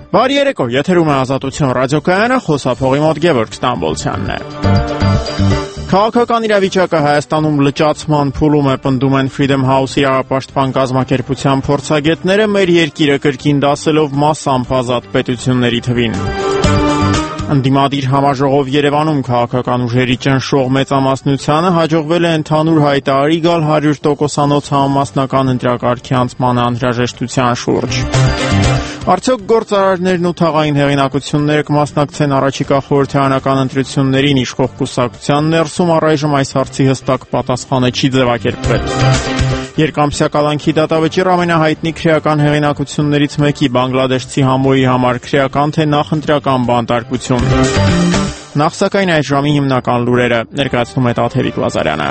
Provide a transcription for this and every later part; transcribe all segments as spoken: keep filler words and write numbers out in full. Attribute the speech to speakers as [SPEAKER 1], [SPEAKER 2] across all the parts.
[SPEAKER 1] Բարի երեկո, եթերում է Ազատություն ռադիոկայանը, խոսափողի մոտ Գևորգ Ստամբոլցյանն է։ Քաղաքական իրավիճակը Հայաստանում լճացման փուլում է, պնդում են Freedom House-ի իրավապաշտպան կազմակերպության փորձագետները, մեր երկիրը կրկին դասելով մասամբ ազատ պետությունների թվին։ Ընդդիմադիր համաժողով Երևանում քաղաքական ուժերի ճնշող մեծամասնությանը հաջողվել է ընդհանուր հայտարարի գալ հարյուր տոկոսանոց համամասնական ընտրակարգի անցման անհրաժեշտության շուրջ։ Արդյոք գործարարներն ու թաղային հեղինակությունները կմասնակցեն առաջիկա խորհրդարանական ընտրություններին իշխող կուսակցության ներսում առայժմ այս հարցի հստակ պատասխանը չի ձևակերպվել։ Երկամսյա կալանքի դատավճիռ ամենահայտնի քրեական հեղինակություններից մեկի բանգլադեշցի Համոյի համար քրեական թե նախընտրական բանտարկություն։ Նախ սակայն այս ժամի հիմնական լուրերը ներկայացնում է Տաթևիկ Լազարյանը։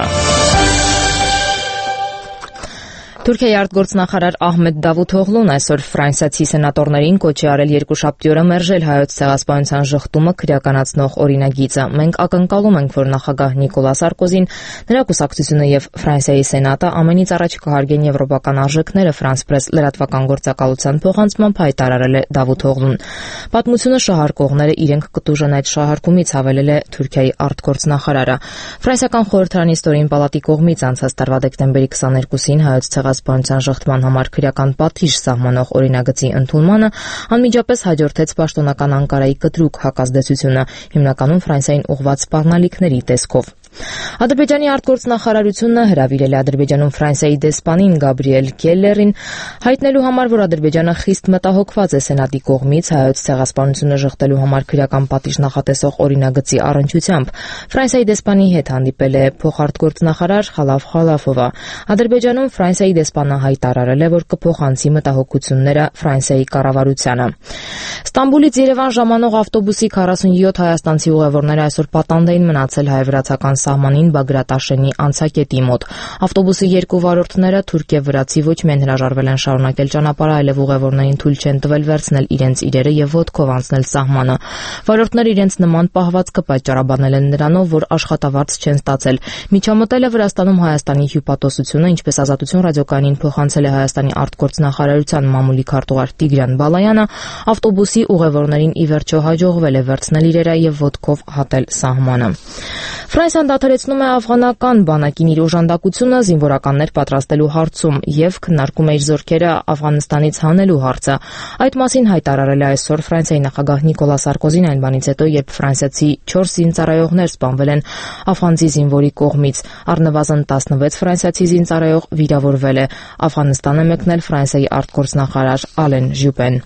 [SPEAKER 2] Թուրքիայի արտգործնախարար Ահմեդ Դավութօղլուն այսօր ֆրանսիացի սենատորներին կոչ է արել երկուշաբթի օրը մերժել հայոց ցեղասպանության ժխտումը քրեականացնող օրինագիծը։ Մենք ակնկալում ենք, որ նախագահ Նիկոլա Սարկոզին, նրա կուսակցությունը եւ Ֆրանսիայի սենատը ամենից առաջ կհարգեն եվրոպական արժեքները, France Press լրատվական գործակալության փոխանցմամբ հայտարարել է Դավութօղլուն։ Պատմությունը շահարկողները իրենք կտուժեն այդ շահարկումից, հավելել է Թուրքիայի արտգործնախարարը։ Ֆրանսիական խորհրդարանի ստորին պալատի կողմից անցած տարվա դեկտեմբերի քսաներկուսին հայոց ցեղասպանության ժխտման համար քրեական պատիժ սահմանող օրինագծի ընդունմանը անմիջապես հաջորդեց պաշտոնական Անկարայի կտրուկ հակազդեցությունը, հիմնականում Ֆրանսիային ուղղված սպառնալիքների տեսքով։ Ադրբեջանի արտգործնախարարությունը հրավիրել է Ադրբեջանում Ֆրանսիայի դեսպանին Գաբրիել Քելլերին, հայտնելու համար, որ Ադրբեջանը խիստ մտահոգված է սենատի կողմից հայոց ցեղասպանությունը ժխտելու համար քրեական պատիժ նախատեսող օրինագծի առնչությամբ։ Ֆրանսիայի դեսպանի հետ հանդիպել է փոխարտգործնախարար Խալաֆ Խալաֆովը։ Ադրբեջանում Ֆրանսիայի դեսպանը հայտարարել է, որ կփոխանցի մտահոգությունները Ֆրանսիայի կառավարությանը։ Ստամբուլից Երևան ժամանող ավտոբուսի քառասունյոթ հայաստանցի ուղևորները այսօր պատանդ էին մնացել հայ-վրացական սահմանին Բագրատաշենի անցակետի մոտ։ Ավտոբուսի երկու վարորդները թուրք եւ վրացի ոչ միայն հրաժարվել են շարունակել ճանապարհը, այլև ուղևորներին թույլ չեն տվել վերցնել իրենց իրերը եւ ոտքով անցնել սահմանը։ Վարորդները իրենց նման պահվածքը պատճառաբանել են նրանով, որ աշխատավարձ չեն ստացել։ Միջամտել է Վրաստանում Հայաստանի հյուպատոսությունը, ինչպես Ազատություն ռադիոկայանին փոխանցել է Հայաստանի արտգործնախարարության մամուլի քարտուղար Տիգրան Բալայանը, ավտոբուսի ուղևորներին ի վերջո հաջողվել է վերցնել իրերը եւ ոտքով հատել սահմանը։ Ֆրանսիան դադարեցնում է աֆղանական բանակին իր օժանդակությունը զինվորականներ պատրաստելու հարցում եւ քննարկում է իր զորքերը Աֆղանստանից հանելու հարցը։ Այդ մասին հայտարարել է այսօր Ֆրանսիայի նախագահ Նիկոլա Սարկոզին այն բանից հետո, երբ ֆրանսիացի չորս զինծառայողներ սպանվել են աֆղանցի զինվորի կողմից։ Առնվազն տասնվեց ֆրանսիացի զինծառայող վիրավորվել է։ Աֆղանստան է մեկնել Ֆրանսիայի արտգործնախարար Ալեն Ժյուպեն։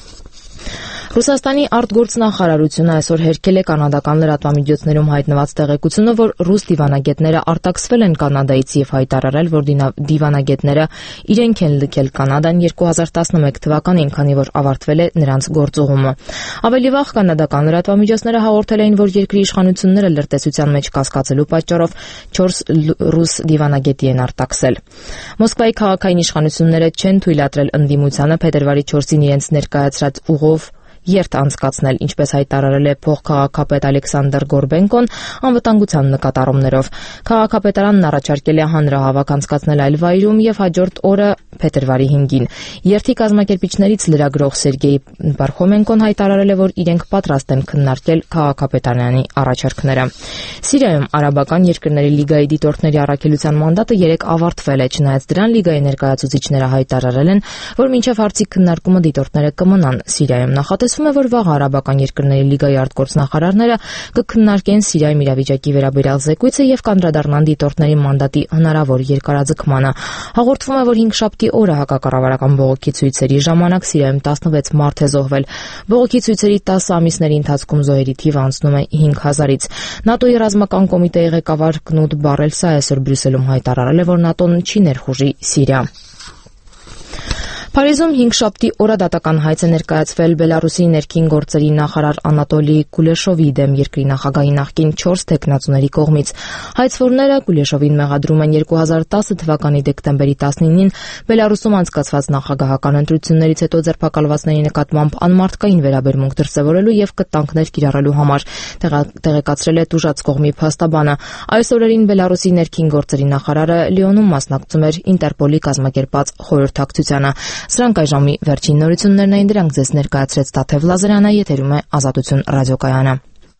[SPEAKER 2] Ռուսաստանի արտգործնախարարությունը այսօր հերքել է կանադական լրատվամիջոցներում հայտնված տեղեկությունը, որ ռուս դիվանագետները արտաքսվել են Կանադայից եւ հայտարարել, որ դիվանագետները իրենք են լքել Կանադան երկու հազար տասնմեկ թվականին, քանի որ ավարտվել է նրանց գործուղումը։ Ավելի վաղ կանադական լրատվամիջոցները հաղորդել էին, որ երկրի իշխանությունները լրտեսության մեջ կասկածելու պատճառով չորս ռուս դիվանագետի են արտաքսել։ Մոսկվայի քաղաքային իշխանությունները չեն թույլատրել ընդդիմությանը փետրվարի չորսին իրենց ներկայացրած ուղով երթ անցկացնել, ինչպես հայտարարել է փոխքաղաքապետ Ալեքսանդր Գորբենկոն անվտանգության նկատառումներով։ Քաղաքապետարանն առաջարկել է հանրահավաք անցկացնել այլ վայրում եւ հաջորդ օրը փետրվարի հինգին։ Երթի կազմակերպիչներից լրագրող Սերգեյ Բարխոմենկոն հայտարարել է, որ իրենք պատրաստ են քննարկել քաղաքապետարանի առաջարկները։ Սիրիայում արաբական երկրների լիգայի դիտորդների առաքելության մանդատը երեկ ավարտվել է, չնայած դրան լիգայի ներկայացուցիչները հայտարարել են, որ մինչև հարցի քննարկումը դիտորդները կմնան Սիրիայում։ Նախատեսվում է, որ վաղ արաբական երկրների լիգայի արտգործնախարարները կքննարկեն Սիրիայում իրավիճակի վերաբերյալ զեկույցը եւ կանդրադառնան դիտորդների մանդատի հնարավոր երկարաձգմանը։ Հաղորդվում է, որ հինգշաբթի օրը հակակառավարական բողոքի ցույցերի ժամանակ Սիրիայում տասնվեց մարդ է զոհվել։ Բողոքի ցույցերի տասը ամիսների ընթացքում զոհերի թիվը անցնում է հինգ հազարից։ ՆԱՏՕ-ի ռազմական կոմիտեի ղեկավար Կնուտ Բարելսը այսօր Բրյուսելում հայտարարել է, որ ՆԱՏՕ-ն չի ներխուժի Սիրիա։ Փարիզում հինգշաբթի օրը դատական հայց է ներկայացվել Բելարուսի ներքին գործերի նախարար Անատոլի Կուլեշովի դեմ երկրի նախագահի նախկին չորս թեկնածուների կողմից։ Հայցվորները Կուլեշովին մեղադրում են երկու հազար տասը թվականի դեկտեմբերի տասնինին Բելարուսում անցկացված նախագահական ընտրություններից հետո ձերբակալվածների նկատմամբ անմարդկային վերաբերմունք դրսևորելու եւ կտանքներ կիրառելու համար, տեղեկացրել է տուժած կողմի փաստաբանը։ Այս օրերին Բելարուսի ներքին գործերի նախարարը Լիոնում մասնակցում էր Ինտերպոլի կազմակերպած խորհրդակցությանը։ Սրանք այժմի վերջին նորություններն էին, դրանք ձեզ ներկայացրեց Տաթև Լազարյանը, եթերում է Ազատություն ռադիոկայանը։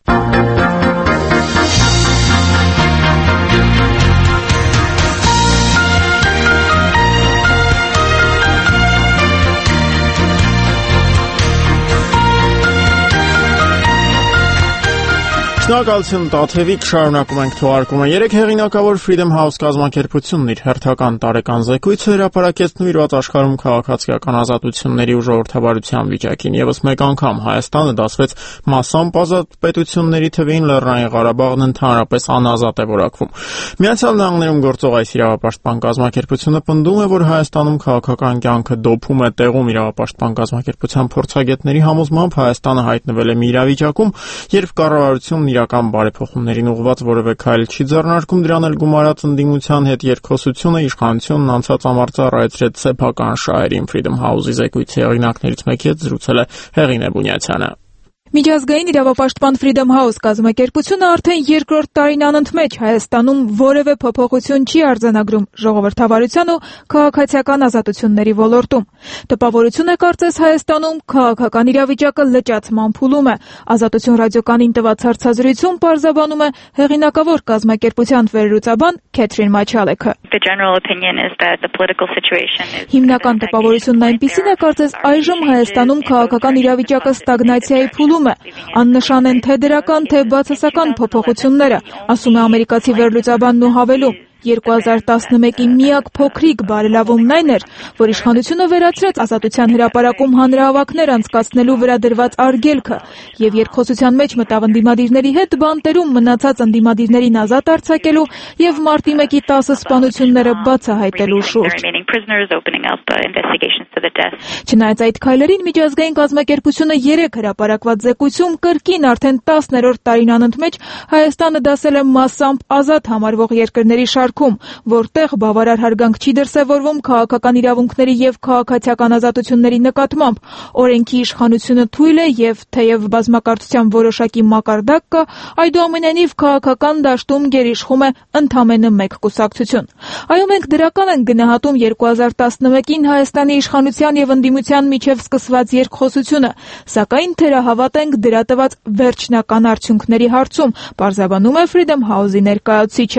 [SPEAKER 1] Շնորհակալություն Տաթևիկ, շարունակում ենք թողարկումը։ Երեք հեղինակավոր Freedom House կազմակերպությունն իր հերթական տարեկան զեկույցը հրապարակեց նվիրված աշխարհում քաղաքացիական ազատությունների ու ժողովրդավարության վիճակին։ Եվս մեկ անգամ Հայաստանը դասվեց մասամբ ազատ պետությունների թվին, Լեռնային Ղարաբաղն ընդհանրապես անազատ է որակվում։ Միացյալ Նահանգներում գործող այս իրավապաշտպան կազմակերպությունը պնդում է, որ Հայաստանում քաղաքական կյանքը դոփում է տեղում։ Իրավապաշտպան կազմակերպության փորձագետների համոզմամբ Հայաստանը հայտնվել է մի իրավիճակում, երբ կառավարությունն իրական բարեփոխումներին ուղղված որևէ քայլ չի ձեռնարկում, դրան էլ գումարած ընդդիմության հետ երկխոսությունը իշխանությունն անցած ամառ ծառայեցրեց սեփական շահերին։ Freedom House-ի զեկույցի հեղինակներից մեկի հետ զրուցել է Հեղինե Բունյացյանը։
[SPEAKER 3] Միջազգային իրավապաշտպան Freedom House կազմակերպությունը արդեն երկրորդ տարին անընդմեջ Հայաստանում որևէ փոփոխություն չի արձանագրում ժողովրդավարության ու քաղաքացիական ազատությունների ոլորտում։ Տպավորություն է կարծես Հայաստանում քաղաքական իրավիճակը լճացման փուլում է։ Ազատություն ռադիոկայանին տված հարցազրույցում պարզաբանում է հեղինակավոր կազմակերպության վերլուծաբան Քեթրին Մաչալեքը։ Հիմնական տպավորությունն այնպիսին է կարծես այժմ Հայաստանում քաղաքական իրավիճակը ստագնացիայի փուլում է, աննշան են թե դրական, թե բացասական փոփոխությունները, ասում է ամերիկացի վերլուծաբանն ու հավելում. երկու հազար տասնմեկի միակ փոքրիկ բարելավումն այն էր, որ իշխանությունը վերացրեց ազատության հրապարակում հանրահավաքներ անցկացնելու վրա դրված արգելքը եւ երկխոսության մեջ մտավ ընդդիմադիրների հետ բանտերում մնացած ընդդիմադիրներին ազատ արձակելու եւ մարտի մեկի տասը սպանությունները բացահայտելու շուրջ։ Չնայած այդ քայլերին, միջազգային կազմակերպությունը երեք հրապարակված զեկույցում կրկին արդեն տասներորդ տարին անընդմեջ Հայաստանը դասել է մասամբ ազատ համարվող երկրների շարքում, որտեղ բավարար հարգանք չի դրսևորվում քաղաքական իրավունքների եւ քաղաքացիական ազատությունների նկատմամբ։ Օրենքի իշխանությունը թույլ է եւ թեև բազմակարծության որոշակի մակարդակ կա, այդուամենայնիվ քաղաքական դաշտում գերիշխում է ընդամենը մեկ կուսակցություն։ Այո, մենք դրական ենք գնահատում երկու հազար տասնմեկին Հայաստանի իշխանության եւ ընդդիմության միջև սկսված երկխոսությունը, սակայն թերահավատ ենք դրա տված վերջնական արդյունքների հարցում, պարզաբանում է Freedom House-ի ներկայացուցիչը։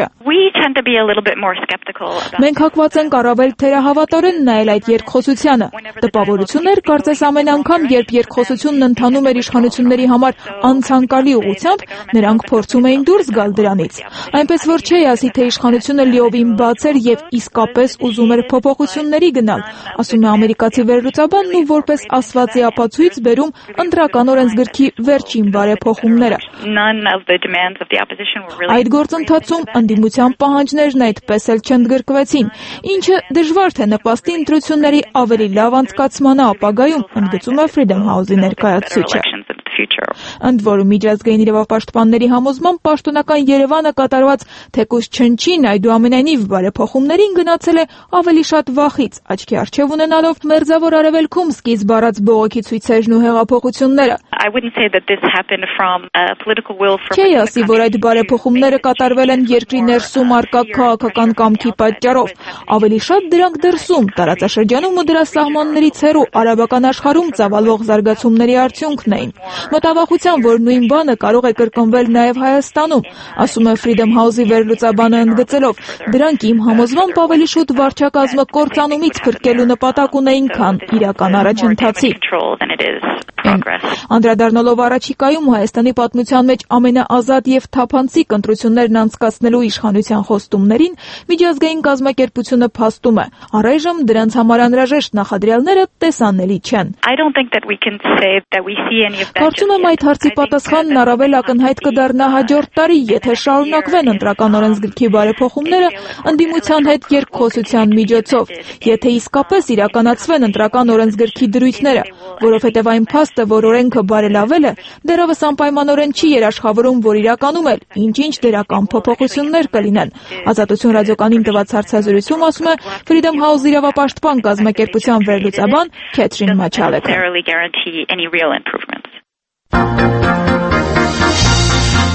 [SPEAKER 3] Մենք հակված ենք առավել թերահավատորեն նայել այդ երկխոսությանը։ Տպավորություն էր կարծես ամեն անգամ, երբ երկխոսությունն ընթանում էր իշխանությունների համար անցանկալի ուղղությամբ, նրանք փորձում էին դուրս գալ դրանից։ Այնպես որ չի ասի, թե իշխանությունը լիովին բաց էր եւ իսկապես ուզում էր փոփոխությունների գնալ, ասում է ամերիկացի վերլուծաբանն ու որպես ասվածի ապացույց բերում ընտրական օրենսգրքի վերջին բարեփոխումները։ Այդ գործընթացում ընդդիմության պահանջներն այդպես էլ չընդգրկվեցին, ինչը դժվար թե նպաստի ընտրությունների ավելի լավ անցկացմանը ապագայում, ընդգծում է Freedom House-ի ներկայացուցիչը։ Ընդ որում միջազգային իրավապաշտպանների համոզմամբ պաշտոնական Երևանը կատարված թեկուզ չնչին, այդուամենայնիվ բարեփոխումներին գնացել է ավելի շատ վախից, աչքի առջև ունենալով մերձավոր արևելքում սկիզբ առած բողոքի ցույցերն ու հեղափոխությունները։ Չի ասի, որ այդ բարեփոխումները կատարվել են երկրի ներսում առկա քաղաքական կամքի պատճառով։ Ավելի շատ դրանք դրսում, տարածաշրջանում ու դրա սահմաններից հեռու արաբական աշխարհում ծավալվող զարգացումների արդյունքն էին։ Մտավախության, որ նույն բանը կարող է կրկնվել նաև Հայաստանում, ասում է Freedom House-ի վերլուծաբանը ընդգծելով, դրանք իմ համոզմամբ ավելի շուտ վարչակազմը կործանումից փրկելու նպատակ ունեին, քան իրական առաջընթացի։ Անդրադառնալով առաջիկայում Հայաստանի պատմության մեջ ամենաազատ եւ թափանցիկ ընտրություններն անցկացնելու իշխանության խոստումներին, միջազգային կազմակերպությունը փաստում է, առայժմ դրանց համար անհրաժեշտ նախադրյալները տեսանելի չեն։ Կարծում եմ այդ հարցի պատասխանն առավել ակնհայտ կդառնա հաջորդ տարի, եթե շարունակվեն ընտրական օրենսգրքի բարեփոխումները ընդդիմության հետ երկխոսության միջոցով, եթե իսկապես իրականացվեն ընտրական օրենսգրքի դրույթները, որովհետև այն փաստը, որ օրենքը բարելավել է, դեռևս անպայմանորեն չի երաշխավորում, որ իրականում էլ ինչ-ինչ դրական փոփոխություններ կլինեն։ Ազատություն ռադիոկայանին տված հարցազրույցում ասում է Freedom House իրավապաշտպան կազմակերպության վերլուծաբան Քեթրին Մաչալեքը։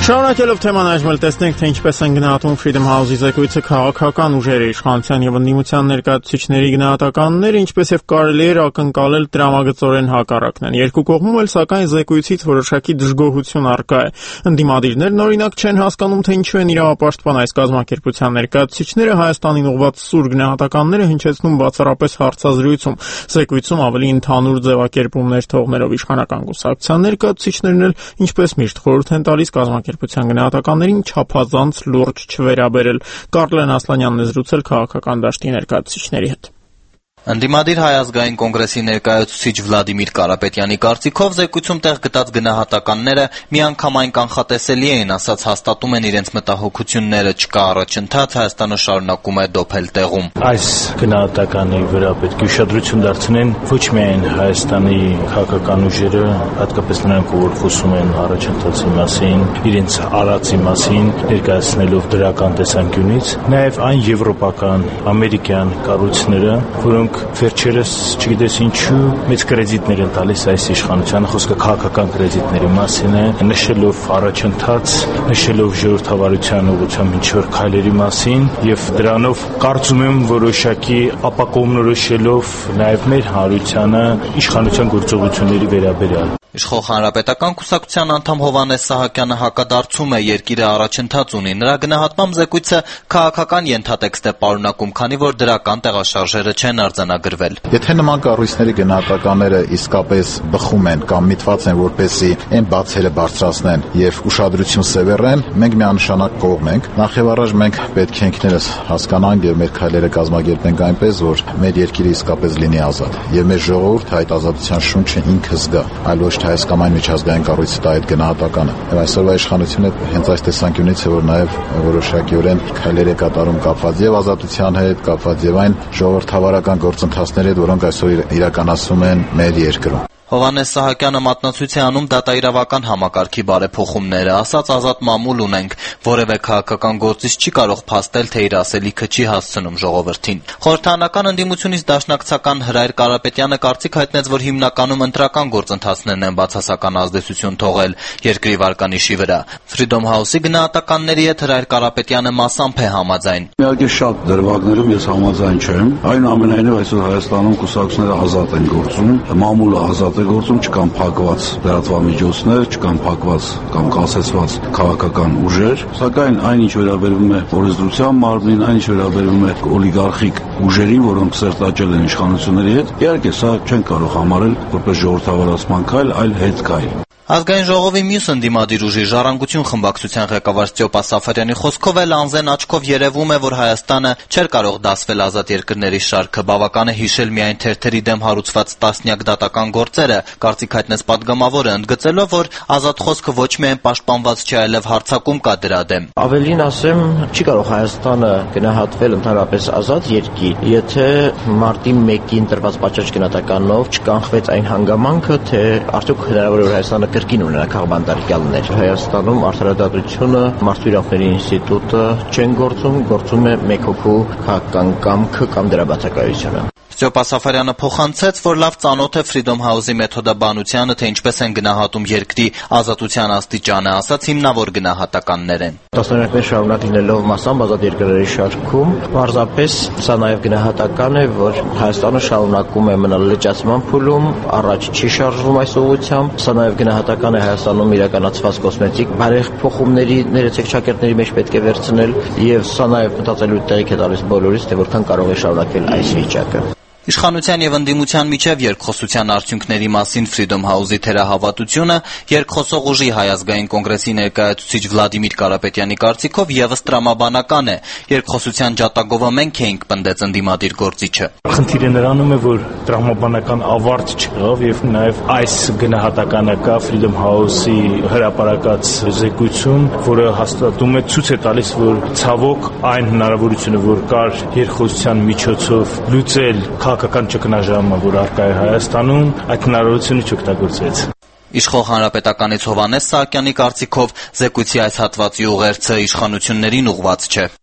[SPEAKER 1] Շարունակելով թեման այժմ տեսնենք, թե ինչպես են գնահատում Freedom House-ի զեկույցը քաղաքական ուժերի, իշխանության եւ ընդդիմության ներկայացուցիչների գնահատականները, ինչպես եւ կարելի էր ակնկալել տրամագծորեն հակառակն են։ Երկու կողմում էլ սակայն զեկույցից որոշակի դժգոհություն առկա է։ Ընդդիմադիրներն օրինակ չեն հասկանում, թե ինչու են իրավապաշտպան այս կազմակերպության ներկայացուցիչները Հայաստանին ուղղված սուր գնահատականները հնչեցնում բացառապես հարցազրույցում։ Զեկույցում ավելի ընդհանուր ձևակերպումներ թողնելով իշխանական կուսակցության ներկայացուցիչներն էլ ինչպես միշտ խորհուրդ են տալիս կազմակերպության գնահատականներին չափազանց լուրջ չվերաբերել։ Կարլեն Ասլանյանն է զրուցել քաղաքական դաշտի ներկայացուցիչների հետ։
[SPEAKER 4] Ընդդիմադիր Հայ ազգային կոնգրեսի ներկայացուցիչ Վլադիմիր Կարապետյանի կարծիքով զեկույցում տեղ գտած գնահատականները միանգամայն կանխատեսելի էին, ասած հաստատում են իրենց մտահոգությունները, չկա առաջընթաց, Հայաստանը շարունակում է դոփել տեղում։
[SPEAKER 5] Այս գնահատականի վրա պետք է ուշադրություն դարձնեն ոչ միայն Հայաստանի քաղաքական ուժերը, հատկապես նրանք, որ խոսում են առաջընթացի մասին, իրենց արածի մասին, ներկայացնելով դրական տեսանկյունից, նաև այն եվրոպական, ամերիկյան կառույցները, որոնք վերջերս չգիտես ինչու մեծ կրեդիտներ են տալիս այս իշխանությանը, խոսքը քաղաքական կրեդիտների մասին է, նշելով առաջընթաց, նշելով ժողովրդավարության ուղղությամբ ինչ-որ քայլերի մասին եւ դրանով կարծում եմ որոշակի ապակողմնորոշելով նաեւ մեր հանրությանը իշխանության գործողությունների վերաբերյալ։
[SPEAKER 4] Իշխող հանրապետական կուսակցության անդամ Հովհաննես Սահակյանը հակադարձում է երկիրը առաջընթաց ունի։ Նրա գնահատմամբ զեկույցը քաղաքական ենթատեքստ է պարունակում, քանի որ դրական տեղաշարժերը չեն արձանագրվել։
[SPEAKER 6] Եթե նման կառույցների գնահատականները իսկապես բխում են կամ միտված են, որպեսզի այն բացերը բարձրացնեն եւ ուշադրություն սևեռեն, մենք միանշանակ կողմ ենք։ Նախ եւ առաջ մենք պետք է ինքներս հասկանանք եւ մեր քայլերը կազմակերպենք այնպես, որ մեր երկիրը իսկապես լինի ազատ եւ մեր ժողովուրդը այդ ազատության շունչը ինքը զգա, այլ ոչ Հայ կամ այն միջազգային կառույցը տա այդ գնահատականը։ Եվ այսօրվա իշխանությունը հենց այս տեսանկյունից է, որ նաև որոշակիորեն քայլեր է կատարում կապված եւ ազատության հետ, կապված եւ այն ժողովրդավարական գործընթացների հետ, որոնք այսօր իրականացում են մեր երկրում։
[SPEAKER 4] Հովհաննես Սահակյանը մատնացույց է անում դատայրավական համակարգի բարեփոխումները, ասաց ազատ մամուլ ունենք, որևէ քաղաքական գործիչ չի կարող փաստել, թե իր ասելիքը չի հասցնում ժողովրդին։ Խորհրդարանական ընդդիմությունից դաշնակցական Հրայր Կարապետյանը կարծիք հայտնեց, որ հիմնականում ընտրական գործընթացներն են բացասական ազդեցություն թողել երկրի վարկանիշի վրա։ Freedom House-ի գնահատականների հետ Հրայր Կարապետյանը մասամբ է համաձայն։
[SPEAKER 7] Իհարկե շատ դրվագներում ես համաձայն չեմ, այնուամենայնիվ այսօր Հայաստանում կուսակցությունները ազատ են գործում, մամուլը ազատ գործում չկան փակված լրատվամիջոցներ, չկան փակված կամ կասեցված քաղաքական ուժեր, սակայն այն ինչ վերաբերվում է օրենսդրության մարմնին, այն ինչ վերաբերվում է օլիգարխիկ ուժերին, որոնք սերտաճել են իշխանությունների հետ, իհարկե սա չեն կարող համարել որպես ժողովրդավարացման քայլ, այլ հետքայլ։
[SPEAKER 4] Ազգային ժողովի մյուս ընդդիմադիր ուժի Ժառանգություն խմբակցության ղեկավար Ստյոպա Սաֆարյանի խոսքով էլ անզեն աչքով երևում է, որ Հայաստանը չէր կարող դասվել ազատ երկրների շարքը, բավական է հիշել միայն թերթերի դեմ հարուցված տասնյակ դատական գործերը, կարծիք հայտնեց պատգամավորը, ընդգծելով, որ ազատ խոսքը ոչ միայն պաշտպանված չէ, այլև հարձակում կա դրա դեմ։
[SPEAKER 8] Ավելին ասեմ, չի կարող Հայաստանը գնահատվել ընդհանրապես ազատ երկիր, եթե մարտի մեկին տրված պատշաճ գնահատականով չկանխվեց այն հանգամանքը, թե արդյոք հնարավոր է որ Հայաստանը կրկին ունենա քաղբանտարկյալներ։ Հայաստանում արդարադատությունը, մարդու իրավունքների ինստիտուտը չեն գործում, գործում է մեկ հոգու քաղաքական կամքը կամ դրա բացակայությունը։
[SPEAKER 4] Ստյոպա Սաֆարյանը փոխանցեց, որ լավ ծանոթ է Freedom House-ի մեթոդաբանությանը, թե ինչպես են գնահատում երկրի ազատության աստիճանը, ասաց հիմնավոր գնահատականներ են։
[SPEAKER 8] Տասնամյակներ շարունակ լինելով մասամբ ազատ երկրների շարքում, պարզապես սա նաև գնահատական է, որ Հայաստանը շարունակում է մնալ լճացման փուլում, առաջ չի շարժվում այս ուղղությամբ, սա նաև գնահատական է Հայաստանում իրականացված կոսմետիկ բարեփոխումների ներեցեք շակերտների մեջ պետք է վերցնել, եւ սա նաև մտածելու տեղիք է տալիս բոլորիս, թե որքան կարող է շարունակվել այս վիճակը։
[SPEAKER 4] Իշխանության եւ ընդդիմության միջև երկխոսության արդյունքների մասին Freedom House-ի թերահավատությունը երկխոսող ուժի Հայ ազգային կոնգրեսի ներկայացուցիչ Վլադիմիր Կարապետյանի կարծիքով եւս տրամաբանական է։ Երկխոսության ջատագովը մենք էինք, պնդեց ընդդիմադիր գործիչը։
[SPEAKER 5] Խնդիրը նրանում է, որ տրամաբանական ավարտ չկավ եւ նաեւ այս գնահատականը կա Freedom House-ի հրապարակած զեկույցում, որը հաստատում է, ցույց է տալիս, որ ցավոք այն հնարավորությունը, որ կար երկխոսության միջոցով լուծել քաղաքական ճգնաժամը, որ առկա է Հայաստանում, այդ հնարավորությունը չօգտագործեց։
[SPEAKER 4] Իշխող հանրապետականից Հովհաննես Սահակյանի կարծիքով զեկույցի այս հատվածի ուղերձը իշխանություններին ուղղված չէ։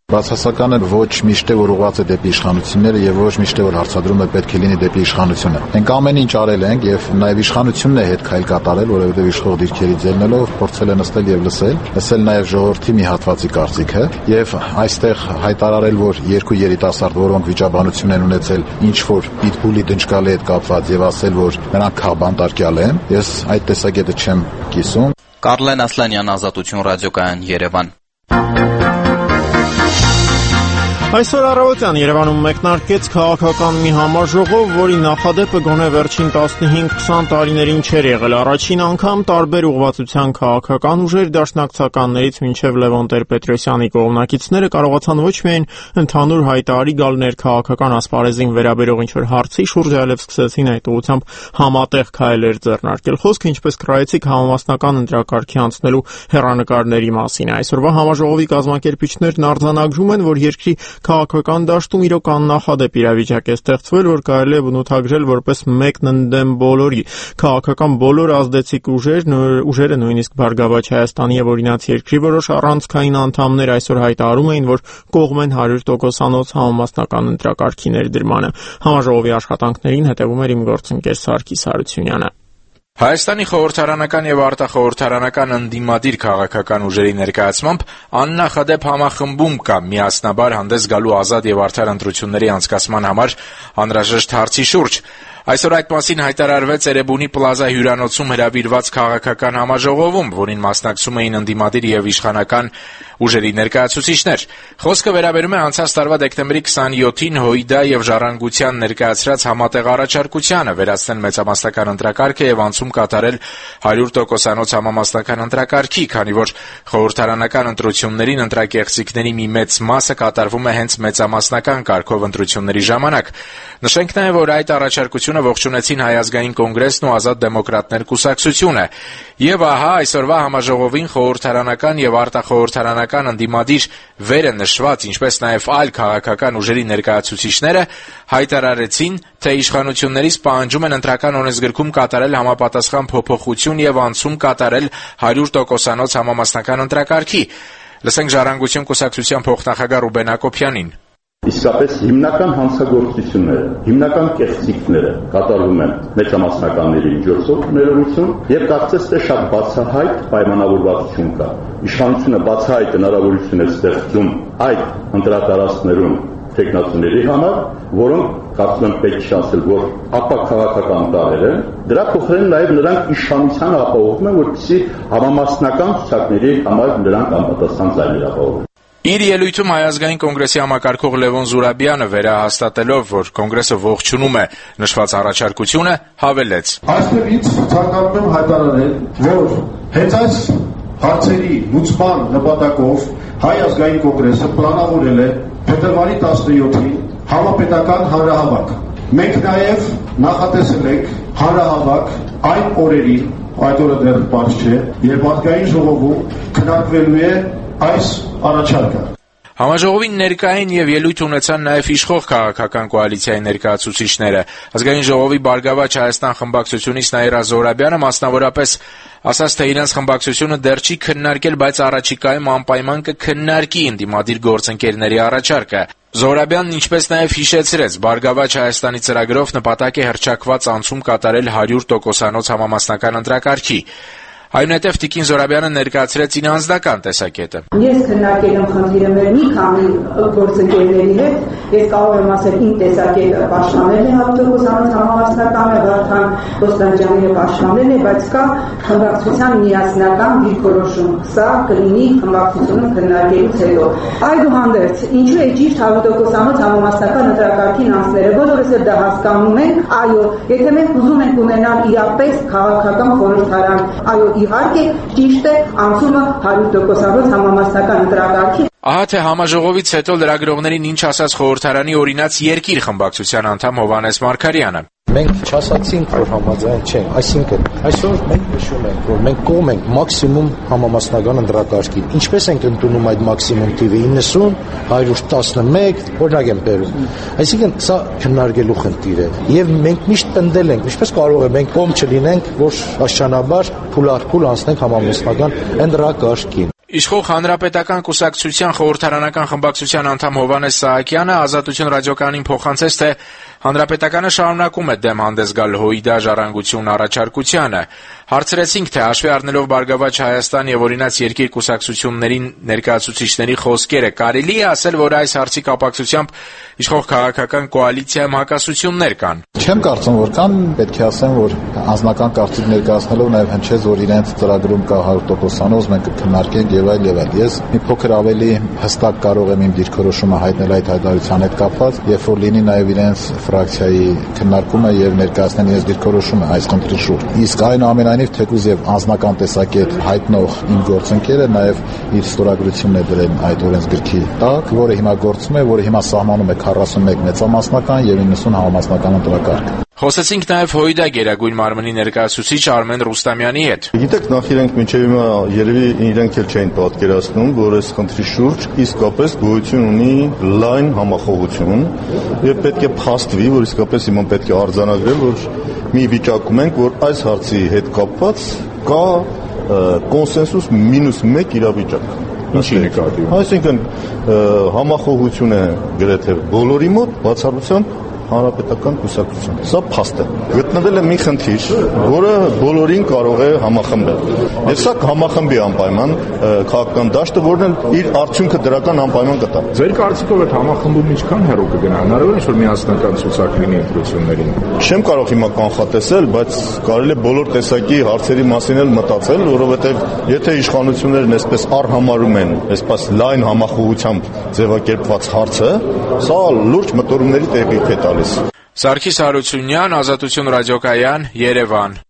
[SPEAKER 6] Բացասական է ոչ միշտ է որ ուղղված է դեպի իշխանությունները եւ ոչ միշտ է որ հարցադրումը պետք է լինի դեպի իշխանությունը։ Մենք ամեն ինչ արել ենք եւ նաեւ իշխանությունն է հետ քայլ կատարել, որովհետեւ իշխող դիրքերից ելնելով փորձել է նստել եւ լսել, լսել նաեւ ժողովրդի մի հատվածի կարծիքը եւ այստեղ հայտարարել, որ երկու երիտասարդ, որոնք վիճաբանություն են ունեցել ինչ որ պիտբուլի դնչկալի հետ կապված եւ ասել, որ նրանք քաղբանտարկյալ են, ես այդ տեսակետը չեմ կիսում։
[SPEAKER 4] Կարլեն Ասլանյան, Ազատություն ռադիոկայան, Երևան։
[SPEAKER 1] Այսօր առավոտյան Երևանում մեկնարկեց քաղաքական մի համաժողով, որի նախադեպը գոնե վերջին տասնհինգ-քսան տարիներին չէր եղել։ Առաջին անգամ տարբեր ուղղվածության քաղաքական ուժեր դաշնակցականներից մինչև Լևոն Տեր-Պետրոսյանի կողմնակիցները կարողացան ոչ միայն ընդհանուր հայտարարի գալ ներքաղաքական ասպարեզին վերաբերող ինչ-որ հարցի շուրջ, այլև սկսեցին այդ ուղղությամբ համատեղ քայլեր ձեռնարկել։ Խոսքը, ինչպես կրայեցիք, համամասնական ընտրակարգի անցնելու հեռանկարների մասին է։ Այսօրվա համաժողովի կազմակերպիչներն արձանագրում են, որ երկրի քաղաքական դաշտում իրոք աննախադեպ իրավիճակ է ստեղծվել, որ կարելի է բնութագրել որպես մեկն ընդդեմ բոլորի։ Քաղաքական բոլոր ազդեցիկ ուժեր, ուժերը նույնիսկ Բարգավաճ Հայաստանի եւ Օրինաց երկրի որոշ առանցքային անդամներ այսօր հայտարարում էին, որ կողմ են հարյուր տոկոսանոց համամասնական ընտրակարգի ներդրմանը։ Համաժողովի աշխատանքներին հետևում էր իմ գործընկեր Սարգիս Հարությունյանը։
[SPEAKER 9] Հայաստանի խորհրդարանական եւ արտախորհրդարանական ընդդիմադիր քաղաքական ուժերի ներկայացմամբ աննախադեպ համախմբում կա միասնաբար հանդես գալու ազատ եւ արդար ընտրությունների անցկացման համար անհրաժեշտ հարցի շուրջ։ Այսօր այդ մասին հայտարարվեց Էրեբունի Պլազա հյուրանոցում հրավիրված քաղաքական համաժողովում, որին մասնակցում էին ընդդիմադիր եւ իշխանական ուժերի ներկայացուցիչներ։ Խոսքը վերաբերում է անցած տարվա դեկտեմբերի քսանյոթին ՀՅԴ եւ Ժառանգության ներկայացրած համատեղ առաջարկությանը վերացնել մեծամասնական ընտրակարգը եւ անցում կատարել հարյուր տոկոսանոց համամասնական ընտրակարգի, քանի որ խորհրդարանական ընտրություններին ընտրակեղծիքների մի մեծ մասը կատարվում է հենց մեծամասնական կարգով ընտրությունների ժամանակ։ Նշենք նաեւ, որ այդ առաջարկությունը ողջունեցին Հայ ազգային կոնգրեսն ու Ազատ դեմոկրատներ կուսակցությունը։ Եվ ահա այսօրվա համաժողովին խորհրդարանական եւ արտախորհրդարանական ընդդիմադիր վերը նշված, ինչպես նաեւ այլ քաղաքական ուժերի ներկայացուցիչները հայտարարեցին, թե իշխանություններից պահանջում են ընտրական օրենսգրքում կատարել համապատասխան փոփոխություն եւ անցում կատարել հարյուր տոկոսանոց համամասնական ընտրակարգի։ Լսենք Ժառանգություն կուսակցության փոխնախագահ Ռուբեն Հակոբյանին։
[SPEAKER 10] Իսկապես հիմնական հանցագործությունները, հիմնական կեղծիքները կատարվում են մեծամասնականների միջոցով ներողություն եւ կարծես թե շատ բացահայտ պայմանավորվածություն կա։ Իշխանությունը բացահայտ հնարավորություն է ստեղծում այդ ընտրատարածքներում տեխնացուների համար, որոնք կարծում եմ պետք է ասել, որ ապա քաղաքական տարեր են, դրա փոխարեն նաև նրանք իշխանության ապահովում են, որպեսզի համամասնական ցուցակների համար նրանք անպատասխան ձայներ ապահովեն։
[SPEAKER 9] Իր ելույթում Հայ ազգային կոնգրեսի համակարգող Լևոն Զուրաբյանը վերահաստատելով, որ կոնգրեսը ողջունում է նշված առաջարկությունը, հավելեց.
[SPEAKER 11] Այստեղ ինձ ցանկանում եմ հայտարարել, որ հենց այս հարցերի լուծման նպատակով Հայ ազգային կոնգրեսը պլանավորել է փետրվարի տասնյոթին համապետական հանրահավաք։ Մենք նաև նախատեսել ենք հանրահավաք այն օրերին, այդ օրը դեռ բաց չէ, երբ ազգային ժողովում քննարկվելու է այս առաջարկը։
[SPEAKER 9] Համաժողովին ներկային եւ ելույթ ունեցան նաեւ իշխող քաղաքական կոալիցիայի ներկայացուցիչները։ Ազգային ժողովի Բարգավաճ Հայաստան խմբակցությունից Նաիրա Զոհրաբյանը մասնավորապես ասաց, թե իրենց խմբակցությունը դեռ չի քննարկել, բայց առաջիկայում անպայման կքննարկի ընդդիմադիր գործընկերների առաջարկը։ Զոհրաբյանն ինչպես նաեւ հիշեցրեց, Բարգավաճ Հայաստանի ծրագրով նպատակ է հռչակված անցում կատարել հարյուր տոկոսանոց համամասնական ընտրակարգի։ Այնուհետև Տիկին Զոհրաբյանը ներկայացրեց իր անձնական տեսակետը։
[SPEAKER 12] Ես քննարկել եմ խնդիրը մեր մի քանի գործընկերների հետ, ես կարող եմ ասել իմ տեսակետը պաշտպանել է հապտոկոսանոց համամասնականը, Վարդան Կոստանդյանը պաշտպանել է, բայց կա խմբակցության միասնական դիրքորոշում։ Սա կլինի խմբակցությունը քննարկելուց հետո։ Այդուհանդերձ, ինչու է ճիշտ հապտոկոսանոց համամասնական ընտրակարգին անցնելը, բոլորս էլ դա հասկանում ենք, այո, եթե մենք ուզում ենք ունենալ իրապես քաղաքական խորհրդարան, այո, իհարկե ճիշտ է անցումը հարյուր տոկոսանոց համամասնական ընտրակարգի։
[SPEAKER 9] Ահա թե համաժողովից հետո լրագրողներին ինչ ասաց խորհրդարանի Օրինաց երկիր խմբակցության անդամ Հովհաննես Մարգարյանը։
[SPEAKER 13] Մենք չասացինք, որ համաձայն չենք, այսինքն այսօր մենք նշում ենք, որ մենք կողմ ենք մաքսիմում համամասնական ընտրակարգի։ Ինչպես ենք ընդունում այդ մաքսիմում թիվը իննսուն, հարյուր տասնմեկ, օրինակ եմ բերում։ Այսինքն սա քննարկելու խնդիր է։ Եվ մենք միշտ պնդել ենք, ինչպես կարող է մենք կողմ չլինենք, որ աստիճանաբար փուլարփուլ անցնենք համամասնական ընտրակարգին։
[SPEAKER 9] Իշխող Հանրապետական կուսակցության խորհրդարանական խմբակցության անդամ Հովհաննես Սահակյանը Ազատություն ռադիոկայանին փոխանցեց, թե Հանրապետականը շարունակում է դեմ հանդես գալ ՀՅԴ ժառանգություն առաջարկությանը։ Հարցրեցինք, թե հաշվի առնելով Բարգավաճ Հայաստան եւ Օրինաց երկիր կուսակցությունների ներկայացուցիչների խոսքերը, կարելի է ասել, որ այս հարցի կապակցությամբ իշխող քաղաքական կոալիցիայում հակասություններ կան։
[SPEAKER 6] Չեմ կարծում, որ կան, պետք է ասեմ, որ անձնական կարծիք ներկայացնելով նաեւ հնչեց, որ իրենց ծրագրում կա հարյուր տոկոսանոց, մենք կքննարկենք եւ այլ եւ այլ։ Ես մի փոքր ավելի հստակ կարող եմ իմ դիրքորոշումը հայտնել այդ հայտարարության հետ կապված, երբ որ լինի նաեւ իրենց ֆրակցիայի քննարկումը եւ ներկայացնեն իրենց դիրքորոշումը այս խնդրի շուրջ։ Իսկ այնուամենայնիվ թեկուզ եւ անձնական տեսակետ հայտնող իմ գործընկերը նաեւ իր ստորագրությունն է դրել այդ օրենսգրքի տակ, որը հիմա գործում է, որը հիմա սահմանում է քառասունմեկ մեծամասնական եւ իննսուն համամասնական ընտրակարգ։
[SPEAKER 9] Խոսեցինք նաև ՀՅԴ Գերագույն մարմնի ներկայացուցիչ Արմեն Ռուստամյանի հետ։
[SPEAKER 14] Գիտեք, նախ իրենք մինչև հիմա երևի իրենք էլ չէին պատկերացնում, որ այս խնդրի շուրջ իսկապես գոյություն ունի լայն համախոհություն եւ պետք է փաստվի, որ իսկապես հիմա պետք է արձանագրել, որ մի վիճակում ենք, որ այս հարցի հետ կապված կա կոնսենսուս մինուս մեկ իրավիճակ։ Ինչի նկատի։ Այսինքն համախոհություն է գրեթե բոլորի մոտ, բացառությամբ Հանրապետական կուսակցություն։ Սա փաստ է։ Գտնվել է մի խնդիր, որը բոլորին կարող է համախմբել։ Եվ սա համախմբի անպայման քաղաքական դաշտը, որն իր արդյունքը դրական անպայման կտա։
[SPEAKER 15] Ձեր կարծիքով այդ համախմբում ինչքան հեռու կգնա։ Հնարավոր է որ միասնական ցուցակ լինի ընտրություններին։
[SPEAKER 14] Չեմ կարող հիմա կանխատեսել, բայց կարելի է բոլոր տեսակի հարցերի մասին էլ մտածել, որովհետև եթե իշխանություններն այսպես առհամարում են, այսպես լայն համախոհությամբ ձևակերպված հարցը, սա լուրջ մտորումների տեղիք է տալիս։
[SPEAKER 9] Սարգիս Հարությունյան, Ազատություն ռադիոկայան, Երևան։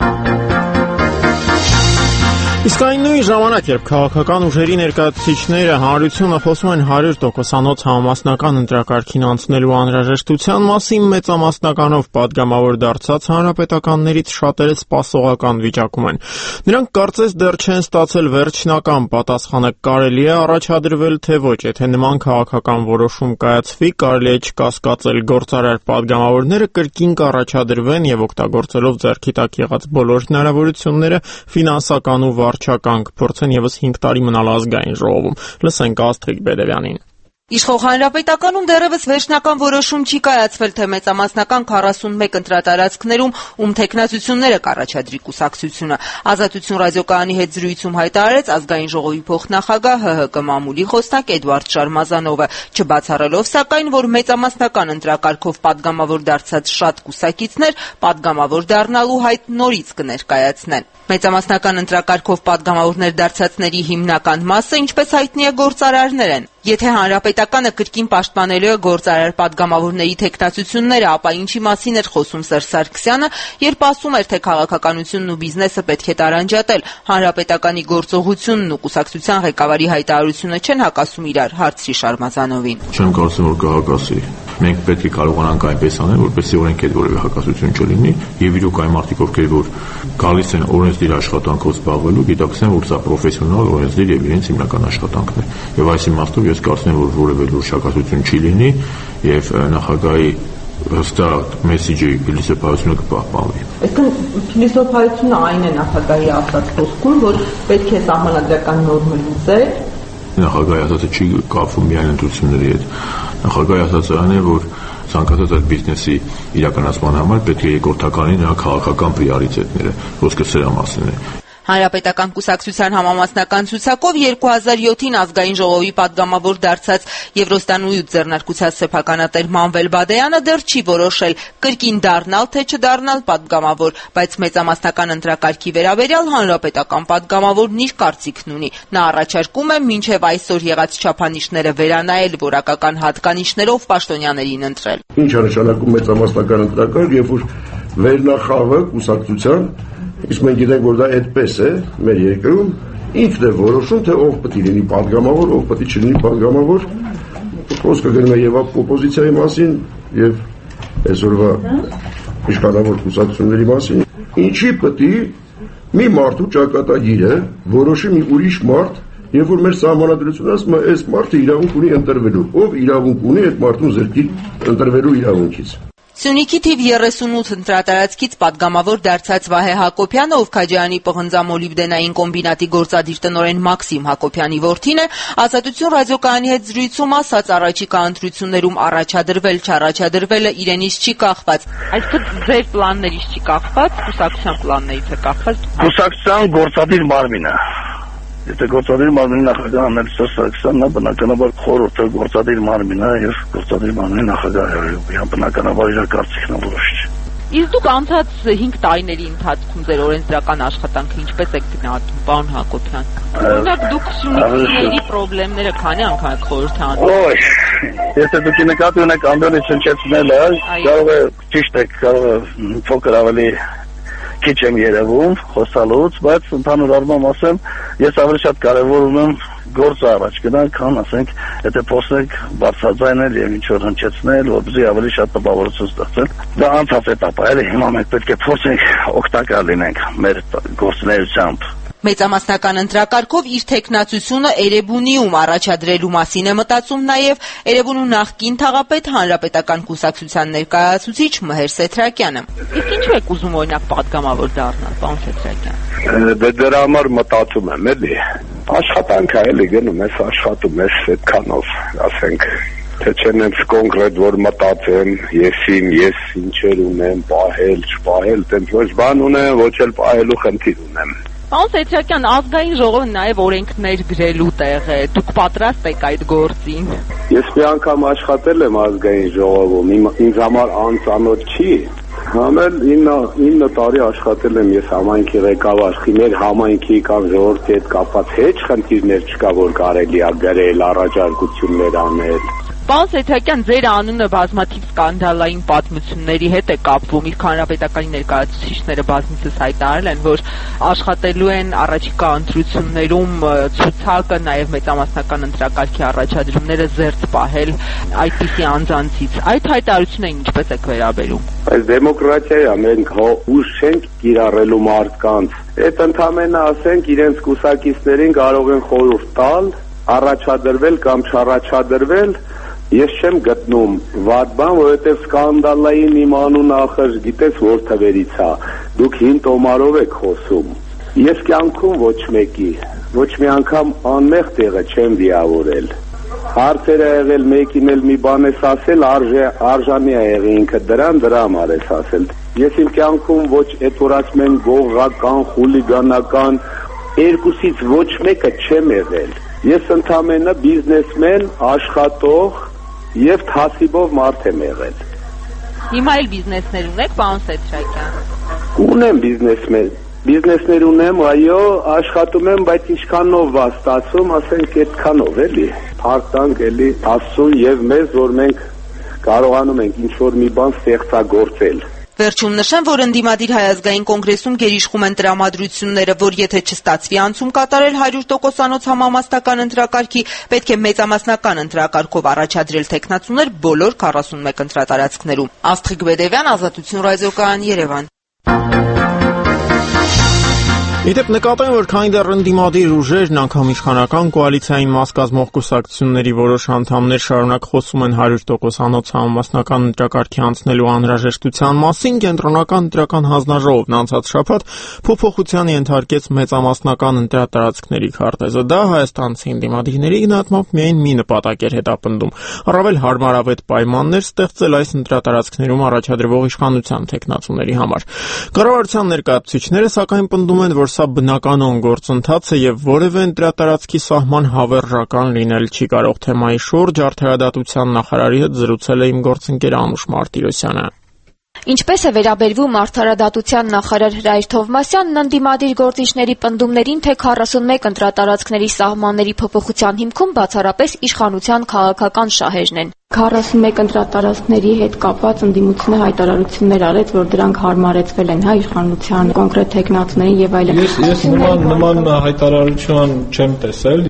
[SPEAKER 1] Իսկ այն նույն ժամանակ, երբ քաղաքական ուժերի ներկայացուցիչները հանրությունը խոսում են հարյուր տոկոսանոց համամասնական ընտրակարգին անցնելու անհրաժեշտության մասին, մեծամասնականով պատգամավոր դարձած հանրապետականներից շատերը սպասողական վիճակում են։ Նրանք կարծես դեռ չեն ստացել վերջնական պատասխանը, կարելի է առաջադրվել, թե ոչ, եթե նման քաղաքական որոշում կայացվի, կարելի է չկասկածել գործարար պատգամավորները կրկին կառաջադրվեն եւ օգտագործելով ձեռքի տակ եղած բոլոր հնարավորությունները ֆինանսական ու վարչական կփորձեն եւս հինգ տարի մնալ ազգային ժողովում։ Լսենք Աստղիկ Բեդևյանին։
[SPEAKER 16] Իշխող Հանրապետականում դեռևս վերջնական որոշում չի կայացվել, թե մեծամասնական քառասունմեկ ընտրատարածքներում ում թեկնածությունները կառաջադրի կուսակցությունը։ Ազատություն ռադիոկայանի հետ զրույցում հայտարարեց ազգային ժողովի փոխնախագահ ՀՀԿ մամուլի խոսնակ Էդվարդ Շարմազանովը, չբացառելով սակայն, որ մեծամասնական ընտրակարգով պատգամավոր դարձած շատ կուսակիցներ պատգամավոր դառնալու հայտ նորից կներկայացնեն։ Մեծամասնական ընտրակարգով պատգամավորներ դարձածների հիմնական մասը, ինչպես հայտնի է, գործարարներ են։ Եթե Հանրապետականը կրկին պաշտպանելու է գործարար պատգամավորների թեկնածությունները, ապա ինչի մասին էր խոսում Սերժ Սարգսյանը, երբ ասում էր, թե քաղաքականությունն ու բիզնեսը պետք է տարանջատել։ Հանրապետականի գործողությունն ու կուսակցության ղեկավարի հայտարարությունը չեն հակասում իրար, հարցրի Շարմազանովին։
[SPEAKER 17] Չեմ կարծում, որ կհակասի։ Մենք պետք է կարողանանք այնպես անել, որպեսզի օրենքի հետ որևէ հակասություն չլինի, եւ իրոք այն մարդիկ, ովքեր որ գալիս են օրենսդիր աշխատանքով զբաղվելու, գիտակցեն, որ սա պրոֆեսիոնալ օրենսդիր եւ իրենց հիմնական աշխատանքն է։ Եվ այս իմաստով ես կարծում եմ, որ որևէ լուրջ հակասություն չի լինի եւ նախագահի հստակ մեսեջի փիլիսոփայությունը կպահպանվի։
[SPEAKER 18] Այսինքն փիլիսոփայությունը այն է նախագահի ասած խոսքում, որ պետք է սահմանադրական նորմը լուծել։
[SPEAKER 17] Նախագահի ասածը չի կապվում միայն ընտրությունների հետ։ Նախագահի ասածը այն է, որ ցանկացած այդ բիզնեսի իրականացման համար պետք է երկրորդականի նրա քաղաքական պրիորիտետները, խոսքը սրա մասին է։
[SPEAKER 16] Հանրապետական կուսակցության համամասնական ցուցակով երկու հազար յոթին ազգային ժողովի պատգամավոր դարձած Եվրոստանույթ ձեռնարկության սեփականատեր Մանվել Բադեյանը դեռ չի որոշել կրկին դառնալ թե չդառնալ պատգամավոր, բայց մեծամասնական ընտրակարգի վերաբերյալ հանրապետական պատգամավորն իր կարծիքն ունի։ Նա առաջարկում է մինչև այսօր եղած չափանիշները վերանայել, որակական հատկանիշներով պաշտոնյաներին ընտրել։
[SPEAKER 19] Ինչ է նշանակում մեծամասնական ընտրակարգ, երբ որ վերնախավը կուսակցության Իսկ մենք գիտենք, որ դա այդպես է մեր երկրում, ինքն է որոշում, թե ով պետք է լինի պատգամավոր, ով պետք է չլինի պատգամավոր, խոսքը գնում է եւ օպոզիցիայի մասին եւ այսօրվա իշխանավոր կուսակցությունների մասին, ինչի պետք է մի մարդու ճակատագիրը որոշի մի ուրիշ մարդ, եւ որ մեր սահմանադրությունը ասում է, այս մարդը իրավունք ունի ընտրվելու, ով իրավունք ունի այդ մարդուն զրկի ընտրվելու իրավունքից։
[SPEAKER 16] Սյունիքի թիվ երեսունութ ընտրատարածքից պատգամավոր դարձած Վահե Հակոբյանը, ով Քաջարյանի պղնձամոլիբդենային կոմբինատի գործադիր տնօրեն Մաքսիմ Հակոբյանի որդին է, Ազատություն ռադիոկայանի հետ զրույցում ասաց, առաջիկա ընտրություններում առաջադրվել չառաջադրվելը իրենից չի կախված։
[SPEAKER 18] Այսինքն ձեր պլաններից չի կախված, կուսակցության պլաններից է կախված։
[SPEAKER 19] Կուսակցության գործադիր մարմինը Եթե գործադիր մարմինի նախագահ անել Սարգսյանն է, բնականաբար խորհուրդը գործադիր մարմինը եւ գործադիր մարմինի նախագահը եւ բնականաբար իր կարծիքն է որոշիչ։
[SPEAKER 18] Իսկ դուք անցած հինգ տարիների ընթացքում ձեր օրենսդրական աշխատանքը ինչպես եք գնահատում, պարոն Հակոբյան։ Օրինակ դուք սյունիքների խնդիրները քանի անգամ եք խորհրդանում։
[SPEAKER 19] Ոյ, եթե դուք նկատի ունեք անդոնի շնչեցնելը, կարող է ճիշտ է, կարող է փոքր ավելի քիչ եմ երևում խոսալուց, բայց ընդհանուր առմամբ ասեմ, ես ավելի շատ կարևորում եմ գործը առաջ գնալ, քան ասենք, եթե փորձենք բարձրաձայնել եւ ինչ որ հնչեցնել, որպեսզի ավելի շատ տպավորություն ստեղծել։ Դա անցած էտապ է, էլի հիմա մենք պետք է փորձենք օգտակար լինենք մեր գործունեությամբ։
[SPEAKER 16] Մեծամասնական ընտրակարգով իր թեկնածությունը Էրեբունիում առաջադրելու մասին է մտածում նաև Էրեբունու նախկին թաղապետ Հանրապետական կուսակցության ներկայացուցիչ Մհեր Սեթրակյանը։
[SPEAKER 18] Իսկ ինչու եք ուզում օրինակ պատգամավոր դառնալ, պարոն Սեթրակյան։
[SPEAKER 19] Դե դրա համար մտածում եմ, էլի։ Աշխատանք է, էլի գնում ես, աշխատում ես այդքանով, ասենք, թե չեն ես կոնկրետ որ մտածեմ, եսին, ես ինչեր ունեմ, պահել, չպահել, տենց ոչ բան ունեմ, ոչ էլ պահելու խնդիր ունեմ։
[SPEAKER 18] Պարոն Սեթրակյան, ազգային ժողովը նաև օրենքներ գրելու տեղ է, դուք պատրաստ եք այդ գործին։
[SPEAKER 19] Ես մի անգամ աշխատել եմ ազգային ժողովում, ինձ համար անծանոթ չի, համել ինը տարի աշխատել եմ ես համայնքի ղեկավար, մեր համայնքի կամ ժողովրդի հետ կապված հեչ խնդիրներ չկա, որ կարելի է գրել, առաջարկություններ անել։
[SPEAKER 18] Պարոն Սեթրակյան, ձեր անունը բազմաթիվ սկանդալային պատմությունների հետ է կապվում, իր հանրապետականի ներկայացուցիչները բազմիցս հայտարարել են, որ աշխատելու են առաջիկա ընտրություններում ցուցակը, նաև մեծամասնական ընտրակարգի առաջադրումները զերծ պահել այդպիսի անձանցից։ Այդ հայտարարությունը ինչպես եք վերաբերում։
[SPEAKER 19] Այս դեմոկրատիա է, մենք ուժ չենք կիրառելու մարդկանց։ Այդ ընդամենը ասենք իրենց կուսակիցներին կարող են խորհուրդ տալ, առաջադրվել կամ չառաջադրվել։ Ես չեմ գտնում վատ բան, որովհետև սկանդալային իմ անունը ախր գիտես որ թվերից է, դուք հին տոմարով եք խոսում։ Ես կյանքում ոչ մեկի, ոչ մի անգամ անմեղ տեղը չեմ վիավորել։ Հարցերը եղել մեկին էլ մի բան ես ասել, արժանի է եղել ինքը դրան, դրա համար ես ասել։ Ես իմ կյանքում ոչ էդ որացմեն գողական, խուլիգանական, երկուսից ոչ մեկը չեմ եղել։ Ես ընդամենը բիզնեսմեն, աշխատող եւ թասիբով մարդ եմ եղել։
[SPEAKER 18] Հիմա էլ բիզնեսներ ունեք, պարոն Սեթրակյան։
[SPEAKER 19] Ունեմ բիզնեսներ, բիզնեսներ ունեմ, այո, աշխատում եմ, բայց ինչքանով է ստացվում, ասենք այդքանով էլի։ Փառք էլի Աստծուն եւ մեզ, որ մենք կարողանում ենք ինչ որ մի բան ստեղծագործել։
[SPEAKER 16] Վերջում նշեմ, որ ընդդիմադիր Հայ ազգային կոնգրեսում գերիշխում են տրամադրությունները, որ եթե չստացվի անցում կատարել հարյուր տոկոսանոց համամասնական ընտրակարգի, պետք է մեծամասնական ընտրակարգով առաջադրել թեկնածուներ բոլոր քառասունմեկ ընտրատարածքներում։ Աստղիկ Բեդևյան, Ազատություն ռադիոկայան, Երևան։
[SPEAKER 1] Իդեպ նկատեմ, որ քանի դեռ ընդդիմադիր ուժերն անգամ իշխանական կոալիցիային մաս կազմող կուսակցությունների որոշ անդամներ շարունակ խոսում են հարյուր տոկոսանոց համամասնական ընտրակարգի անցնելու անհրաժեշտության մասին, կենտրոնական ընտրական հանձնաժողովն անցած շաբաթ փոփոխության ենթարկեց մեծամասնական ընտրատարածքների քարտեզը։ Դա հայաստանցի ընդդիմադիրների գնահատմամբ միայն մի նպատակ էր հետապնդում՝ առավել հարմարավետ պայմաններ ստեղծել այս ընտրատարածքներում առաջադրվող իշխանության թեկնածուների համար։ Կառավարության ներկայացուցիչները սակայն պնդում են, որ սա բնականon գործընթաց է եւ որևէ ընտրատարածքի սահման հավերժական լինել չի կարող։ Թեմայի շուրջ արդարադատության նախարարի հետ զրուցել է իմ գործընկեր Անուշ Մարտիրոսյանը։
[SPEAKER 20] Ինչպես է վերաբերվում արդարադատության նախարար Հրայր Թովմասյանն ընդդիմադիր գործիչների պնդումներին, թե քառասունմեկ ընտրատարածքների սահմանների փոփոխության հիմքում բացառապես իշխանության քաղաքական շահերն են։
[SPEAKER 21] քառասունմեկ ընտրատարածքների հետ կապված ընդդիմությունը հայտարարություններ արեց, որ դրանք հարմարեցվել են հա իշխանության կոնկրետ թեկնածուներին եւ այլն։
[SPEAKER 22] Ես ես նման նման հայտարարություն չեմ տեսել։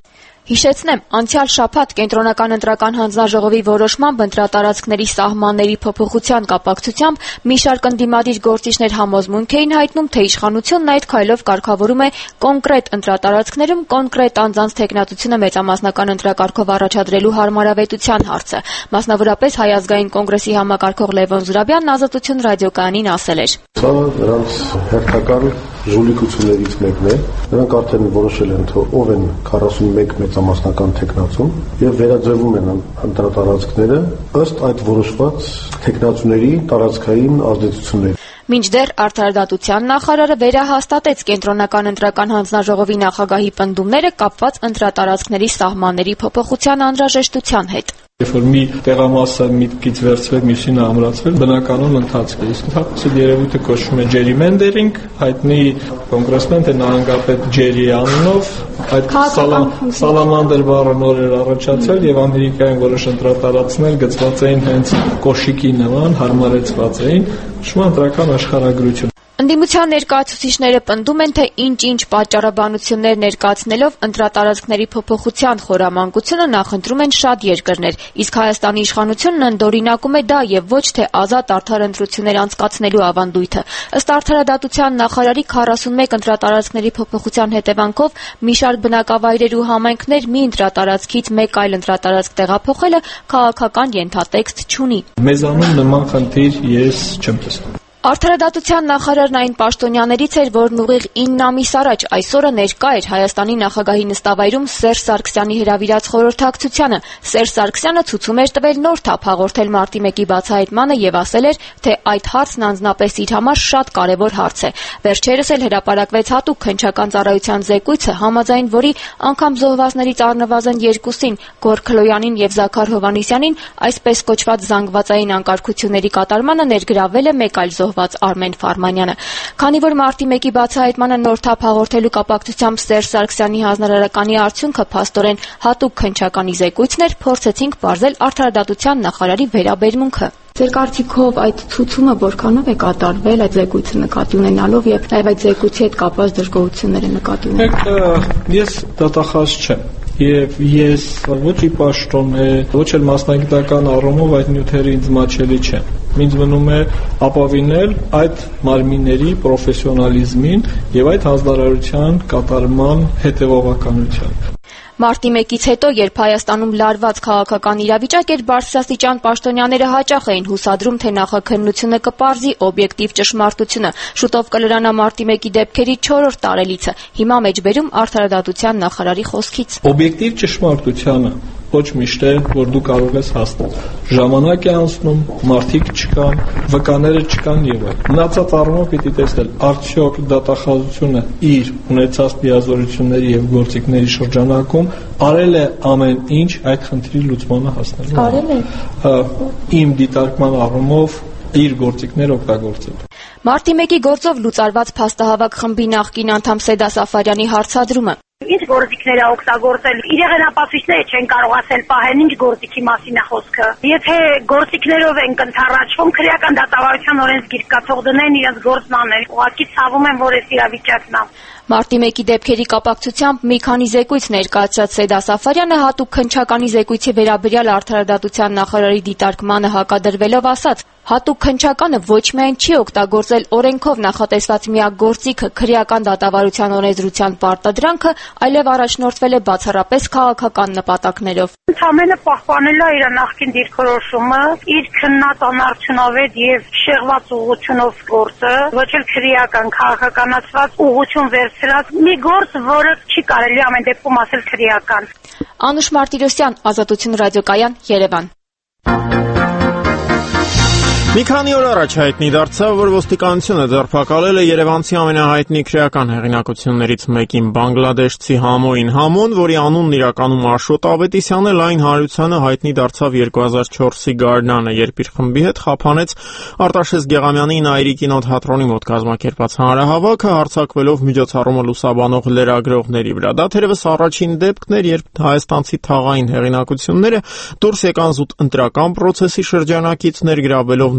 [SPEAKER 20] Հիշեցնեմ, անցյալ շաբաթ Կենտրոնական ընտրական հանձնաժողովի որոշմամբ ընտրատարածքների սահմանների փոփոխության կապակցությամբ մի շարք ընդդիմադիր գործիչներ համոզմունք էին հայտնում, թե իշխանությունն այդ քայլով կարգավորում է կոնկրետ ընտրատարածքներում կոնկրետ անձանց թեկնածությունը մեծամասնական ընտրակարգով առաջադրելու հարմարավետության հարցը։ Մասնավորապես Հայ ազգային կոնգրեսի համակարգող Լևոն Զուրաբյանն Ազատություն ռադիոկայանին ասել էր.
[SPEAKER 11] Սա նրանց հերթական ժուլիկություններից մեկն է։ Նրանք արդեն որոշել են, թե ով են քառասունմեկ մեծամասնական թեկնածու եւ վերաձևում են ընտրատարածքները ըստ այդ որոշված թեկնածուների տարածքային ազդեցությունների։
[SPEAKER 20] Մինչդեռ Արդարադատության նախարարը վերահաստատեց Կենտրոնական ընտրական հանձնաժողովի նախագահի պնդումները կապված ընտրատարածքների սահմանների փոփոխության անհրաժեշտության հետ։
[SPEAKER 2] Երբ որ մի տեղամասը միտքից վերցվել, մյուսին ամրացվել, բնականon ընթացք է։ Իսկ հատկապես երևույթը կոչվում է gerrymandering, հայտնի կոնգրեսմեն թե նահանգապետ Ջերի անունով, այդ սալամանդր բառը նոր էր առաջացել եւ ամերիկայում որոշ ընտրատարածքներ գծված էին հենց կոշիկի նման, հարմարեցված էին, շուտ ընտրական աշխարհագրություն։
[SPEAKER 20] Ընդդիմության ներկայացուցիչները պնդում են, թե ինչ-ինչ պատճառաբանություններ ներկայացնելով ընտրատարածքների փոփոխության խորամանկությունը նախընտրում են շատ երկրներ, իսկ Հայաստանի իշխանությունն ընդօրինակում է դա եւ ոչ թե ազատ արդար ընտրություններ անցկացնելու ավանդույթը։ Ըստ Արդարադատության նախարարի քառասունմեկ ընտրատարածքների փոփոխության հետևանքով մի շարք բնակավայրեր ու համայնքներ մի ընտրատարածքից մեկ այլ ընտրատարածք տեղափոխելը քաղաքական ենթատեքստ չունի։
[SPEAKER 2] Մեզանում նման խնդիր ես չեմ տեսնում։
[SPEAKER 20] Արդարադատության նախարարն այն պաշտոնյաներից էր, որն ուղիղ ինը ամիս առաջ այսօրը ներկա էր Հայաստանի նախագահի նստավայրում Սերժ Սարգսյանի հրավիրած խորհրդակցությանը։ Սերժ Սարգսյանը ցույց էր տվել նոր թափ հաղորդել մարտի մեկի բացահայտմանը եւ ասել էր, թե այդ հարցն անձնապես իր համար շատ կարեւոր հարց է։ Վերջերս էլ հրապարակվեց հատուկ քննչական ծառայության զեկույցը, համաձայն որի անգամ զոհվածներից առնվազն երկուսին՝ Գոռ Քլոյանին եւ Զաքար Հովհաննիսյանին, այսպես կոչված զանգվածային անկարգությունների կատարմանը ներգրավել է մեկ այլ զոհված Արմեն Ֆարմանյանը։ Քանի որ մարտի մեկի բացահայտմանը նոր թափ հաղորդելու կապակցությամբ Սերժ Սարգսյանի հանրարարականի արդյունքը փաստորեն հատուկ քննչականի զեկույցն էր, փորձեցինք բարձել Արդարադատության նախարարի վերաբերմունքը։
[SPEAKER 21] Ձեր կարծիքով այդ ցուցումը որքանով է կատարվել այդ զեկույցը նկատի ունենալով եւ նաեւ այդ զեկույցի հետ կապված դժգոհությունները նկատի ունենալով։
[SPEAKER 2] Ես դատախազ չեմ եւ ես ոչ ի պաշտոն է, ոչ էլ մասնագիտական առումով այդ նյութերը ինձ մաչելի չեն։ Ինձ մնում է ապավինել այդ մարմինների պրոֆեսիոնալիզմին եւ այդ հանձնարարության կատարման հետեւողականությանը։
[SPEAKER 20] Մարտի մեկից հետո, երբ Հայաստանում լարված քաղաքական իրավիճակ էր, բարձրաստիճան պաշտոնյաները հաճախ էին հուսադրում, թե նախաքննությունը կպարզի օբյեկտիվ ճշմարտությունը։ Շուտով կլրանա մարտի մեկի դեպքերի չորրորդ տարելիցը։ Հիմա մեջբերում Արդարադատության նախարարի խոսքից։
[SPEAKER 2] Օբյեկտիվ ճշմարտությանը ոչ միշտ է, որ դու կարող ես հասնել։ Ժամանակ է անցնում, մարդիկ չկան, վկաները չկան եւ այլն։ Մնացած առումով պիտի տեսնել, արդյոք դատախազությունը իր ունեցած լիազորությունների եւ գործիքների շրջանակում արել է ամեն ինչ այդ խնդրի լուծմանը հասնելու։
[SPEAKER 21] Արել է։
[SPEAKER 2] Իմ դիտարկման առումով իր գործիքները օգտագործել։
[SPEAKER 20] Մարտի մեկի գործով լուծարված փաստահավաք խմբի նախկին անդամ Սեդա Սաֆարյանի հարցադրումը։
[SPEAKER 22] Ինչ գործիքներ է օգտագործել։ Իրեղենապացույցները չեն կարող ասել պահեն ինչ գործիքի մասին է խոսքը։ Եթե գործիքներով են կընթառաջվում, քրեական դատավարության օրենսգիր կա, թող դնեն իրենց գործն անել։ Ուղղակի ցավում եմ, որ այս իրավիճակն է։
[SPEAKER 20] Մարտի մեկի դեպքերի կապակցությամբ մի քանի զեկույց ներկայացրած Սեդա Սաֆարյանը հատուկ քննչականի զեկույցի վերաբերյալ Արդարադատության նախարարի դիտարկմանը հակադրվելով ասաց. հատուկ քննչականը ոչ միայն չի օգտագործել օրենքով նախատեսված միակ գործիքը քրեական դատավարության օրենսդրության պարտադրանքը, այլև առաջնորդվել է բացառապես քաղաքական նպատակներով։
[SPEAKER 22] Ընդամենը պահպանել է իր նախկին դիրքորոշումը, իր քննած անարդյունավետ եւ շեղված ուղղությունով գործը, ոչ էլ քրեական քաղաքականացված ուղղություն վերցրած մի գործ, որը չի կարելի ամեն դեպքում ասել քրեական։
[SPEAKER 20] Անուշ Մարտիրոսյան, Ազատություն ռադիոկայան, Երևան։
[SPEAKER 1] Մի քանի օր առաջ հայտնի դարձավ, որ ոստիկանությունը ձերբակալել է երևանցի ամենահայտնի քրեական հեղինակություններից մեկին բանգլադեշցի Համոին Համոն, որի անունն իրականում Աշոտ Ավետիսյան է, լայն հանրությանը հայտնի դարձավ երկու հազար չորսի գարնանը, երբ իր խմբի հետ խափանեց Արտաշես Գեղամյանի Նաիրի կինոթատրոնի մոտ կազմակերպած հանրահավաքը, հարձակվելով միջոցառումը լուսաբանող լրագրողների վրա։ Դա թերևս առաջին դեպքն էր, երբ հայաստանցի թաղային հեղինակությունները դուրս եկան զուտ ընտրական պրոցեսի շրջանակից, ներգրավելով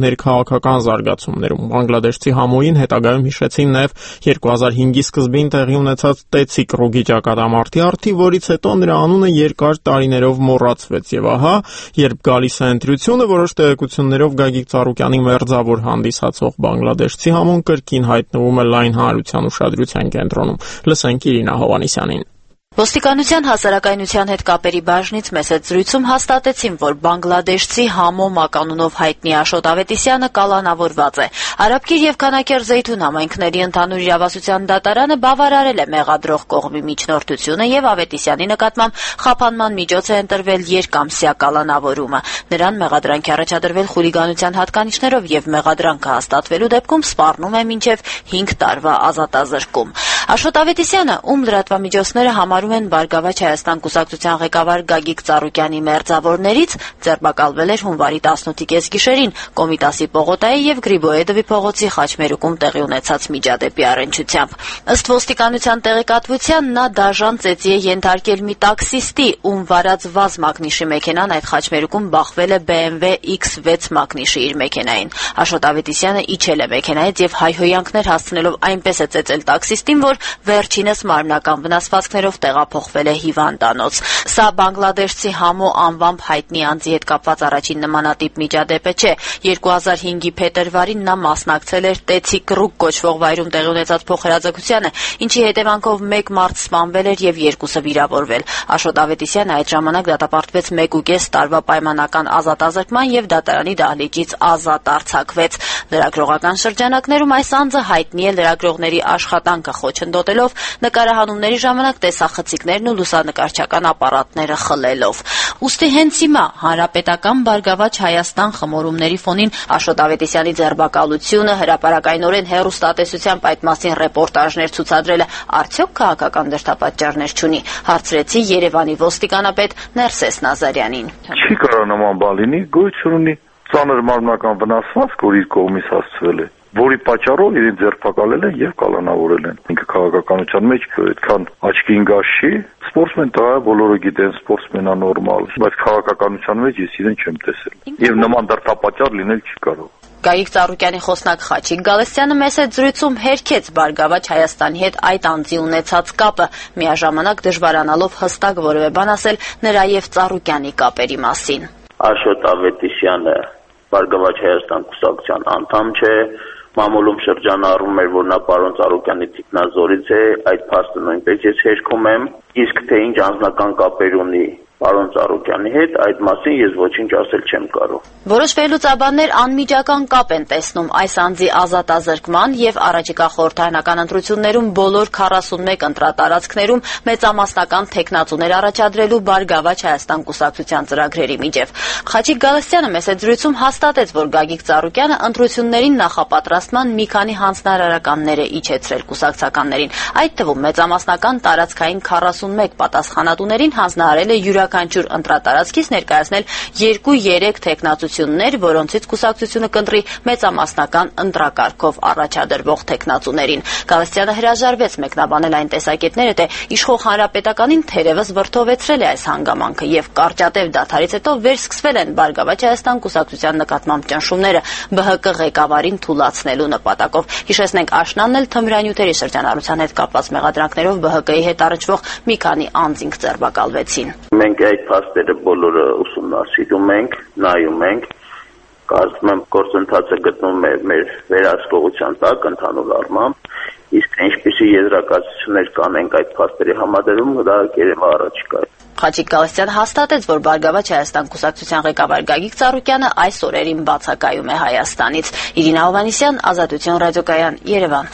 [SPEAKER 1] ներքաղաքական զարգացումներում։ Բանգլադեշցի համոյին հետագայում հիշեցին նաև երկու հազար հինգի սկզբին տեղի ունեցած Տեցի կռուգի ճակատամարտի արդի, որից հետո նրա անունը երկար տարիներով մոռացվեց, եւ ահա, երբ գալիս է ընտրությունը, որոշ տեղեկություններով Գագիկ Ծառուկյանի մերձավոր հանդիսացող բանգլադեշցի համոն կրկին հայտնվում է լայն հանրության ուշադրության կենտրոնում։ Լսենք Իրինա Հովհաննիսյանին։
[SPEAKER 3] Ոստիկանության հասարակայնության հետ կապերի բաժնից մեծ զրույցում հաստատեցին, որ բանգլադեշցի Համո մականունով հայտնի Աշոտ Ավետիսյանը կալանավորված է։ Արաբկիր եւ Քանաքեր Զեյթուն համայնքների ընդհանուր իրավասության դատարանը բավարարել է մեղադրող կողմի միջնորդությունը եւ Ավետիսյանի նկատմամբ խափանման միջոց է ընտրվել երկամսյա կալանավորումը։ Նրան մեղադրանք է առաջադրվել խուլիգանության հատկանիշներով եւ մեղադրանքը հաստատվելու դեպքում սպառնում է մինչեւ հինգ տարվա ազատազրկում։ Աշոտ Ավետիսյանը, ում լրատվամիջոցները համարում են Բարգավաճ Հայաստան կուսակցության ղեկավար Գագիկ Ծառուկյանի մերձավորներից, ձերբակալվել էր հունվարի տասնութի կեսգիշերին Կոմիտասի Պողոտայի եւ Գրիբոեդովի փողոցի խաչմերուկում տեղի ունեցած միջադեպի առընչությամբ։ Ըստ ոստիկանության տեղեկատվության, նա դաժան ծեծի է ենթարկել մի տաքսիստի, ում վարած վազ մակնիշի մեքենան այդ խաչմերուկում բախվել է B M W X six մակնիշի իր մեքենային։ Աշոտ Ավետիսյանը իջել է մեքենայից եւ հայհոյանքներ հասցնելով այնպես է ծեծել տաքսիստին, որ վերջինս մարմնական վնասվածքներով տեղափոխվել է հիվանդանոց։ Սա բանգլադեշցի Համո անվամբ հայտնի անձի հետ կապված առաջին նմանատիպ միջադեպը չէ։ երկու հազար հինգի փետրվարին նա մասնակցել էր Տեցի կռուգ կոչվող վայրում տեղի ունեցած փոխհրաձգությանը, ինչի հետևանքով մեկ մարդ սպանվել էր եւ երկուսը վիրավորվել։ Աշոտ Ավետիսյանը այդ ժամանակ դատապարտվեց մեկ ու կես տարվա պայմանական ազատազրկման եւ դատարանի դահլիճից ազատ արձակվեց։ Լրագրողական շրջանակներում այս անձը հայտնի է լրագրողների աշխատանքը խոչընդոտելով, նկարահանումների ժամանակ տեսախցիկներն ու լուսանկարչական ապարատները խլելով։ Ուստի հենց հիմա Հանրապետական Բարգավաճ Հայաստան խմորումների ֆոնին Աշոտ Ավետիսյանի ձերբակալությունը, հրապարակայնորեն հեռուստատեսությամբ այդ մասին ռեպորտաժներ ցուցադրելը արդյոք քաղաքական դրդապատճառներ չունի, հարցրեցի Երևանի ոստիկանապետ Ներսես Նազարյանին։
[SPEAKER 7] Չի կարող նման բան լինի, գոյություն ունի ծանր մարմնական վնասվածք, որ իր կողմից հասցվել է, որի պատճառով իրեն ձերբակալել են եւ կալանավորել են։ Ինքը քաղաքականության մեջ այդքան աչքին գազ չի, սպորտսմեն տղա է, բոլորը գիտեն, սպորտսմենա նորմալ, բայց քաղաքականության մեջ ես իրեն չեմ տեսել։ Եվ նման դրդապատճառ լինել չի կարող։
[SPEAKER 3] Գագիկ Ծառուկյանի խոսնակ Խաչիկ Գալստյանը մեծ զրույցում հերքեց Բարգավաճ Հայաստանի հետ այդ անձի ունեցած կապը, միաժամանակ դժվարանալով հստակ որևէ բան ասել նրա եւ Ծառուկյանի կապերի մասին։
[SPEAKER 23] Աշոտ Ավետիսյանը Բարգավաճ Հայաստան կուսակցության անդամ չէ, մամուլում շրջանառվում էր, որ նա պարոն Ծառուկյանի թիկնազորից է, այդ փաստը նույնպես ես հերքում եմ, իսկ թե ինչ անձնական կապեր ունի պարոն Ծառուկյանի հետ, այդ մասին ես ոչինչ ասել չեմ կարող։
[SPEAKER 3] Որոշ վերլուծաբաններ անմիջական կապ են տեսնում այս անձի ազատազրկման եւ առաջիկա խորհրդարանական ընտրություններում բոլոր քառասունմեկ ընտրատարածքներում մեծամասնական թեկնածուներ առաջադրելու Բարգավաճ Հայաստան կուսակցության ծրագրերի միջև։ Խաչիկ Գալստյանը մեծ զրույցում հաստատեց, որ Գագիկ Ծառուկյանը ընտրություններին նախապատրաստման մի քանի հանձնարարականներ է իջեցրել կուսակցականներին, այդ թվում մեծամասնական տարածքային քառասունմեկ պատասխանատուներին հանձնարարել է յուրաքանչյուր ընտրատարածքից ներկայացնել երկու-երեք թեկնածություններ, որոնցից կուսակցությունը կընտրի մեծամասնական ընտրակարգով առաջադրվող թեկնածուներին։ Գալստյանը հրաժարվեց մեկնաբանել այն տեսակետները, թե իշխող հանրապետականին թերևս վրդովեցրել է այս հանգամանքը եւ կարճատև դադարից հետո վերսկսվել են Բարգավաճ Հայաստան կուսակցության նկատմամբ ճնշումները B H K ղեկավարին թուլացնելու նպատակով։ Հիշեցնենք, աշնանն էլ թմրանյութերի շրջանառության հետ կապված մեղադրանքներով B H K-ի հետ առնչվող մի քանի անձինք ձերբակալվեցին։
[SPEAKER 23] Մենք այդ փաստերը բոլորը ուսումնասիրում ենք, նայում ենք, կարծում եմ գործընթացը գտնվում է մեր վերահսկողության տակ ընդհանուր առմամբ, իսկ ինչպիսի եզրակացություններ կանենք այդ փաստերի համադրում, դա կերևա առաջիկայում։
[SPEAKER 3] Խաչիկ Գալստյանը հաստատեց, որ Բարգավաճ Հայաստան կուսակցության ղեկավար Գագիկ Ծառուկյանը այս օրերին բացակայում է Հայաստանից։ Իրինա Հովհաննիսյան, Ազատություն ռադիոկայան, Երևան։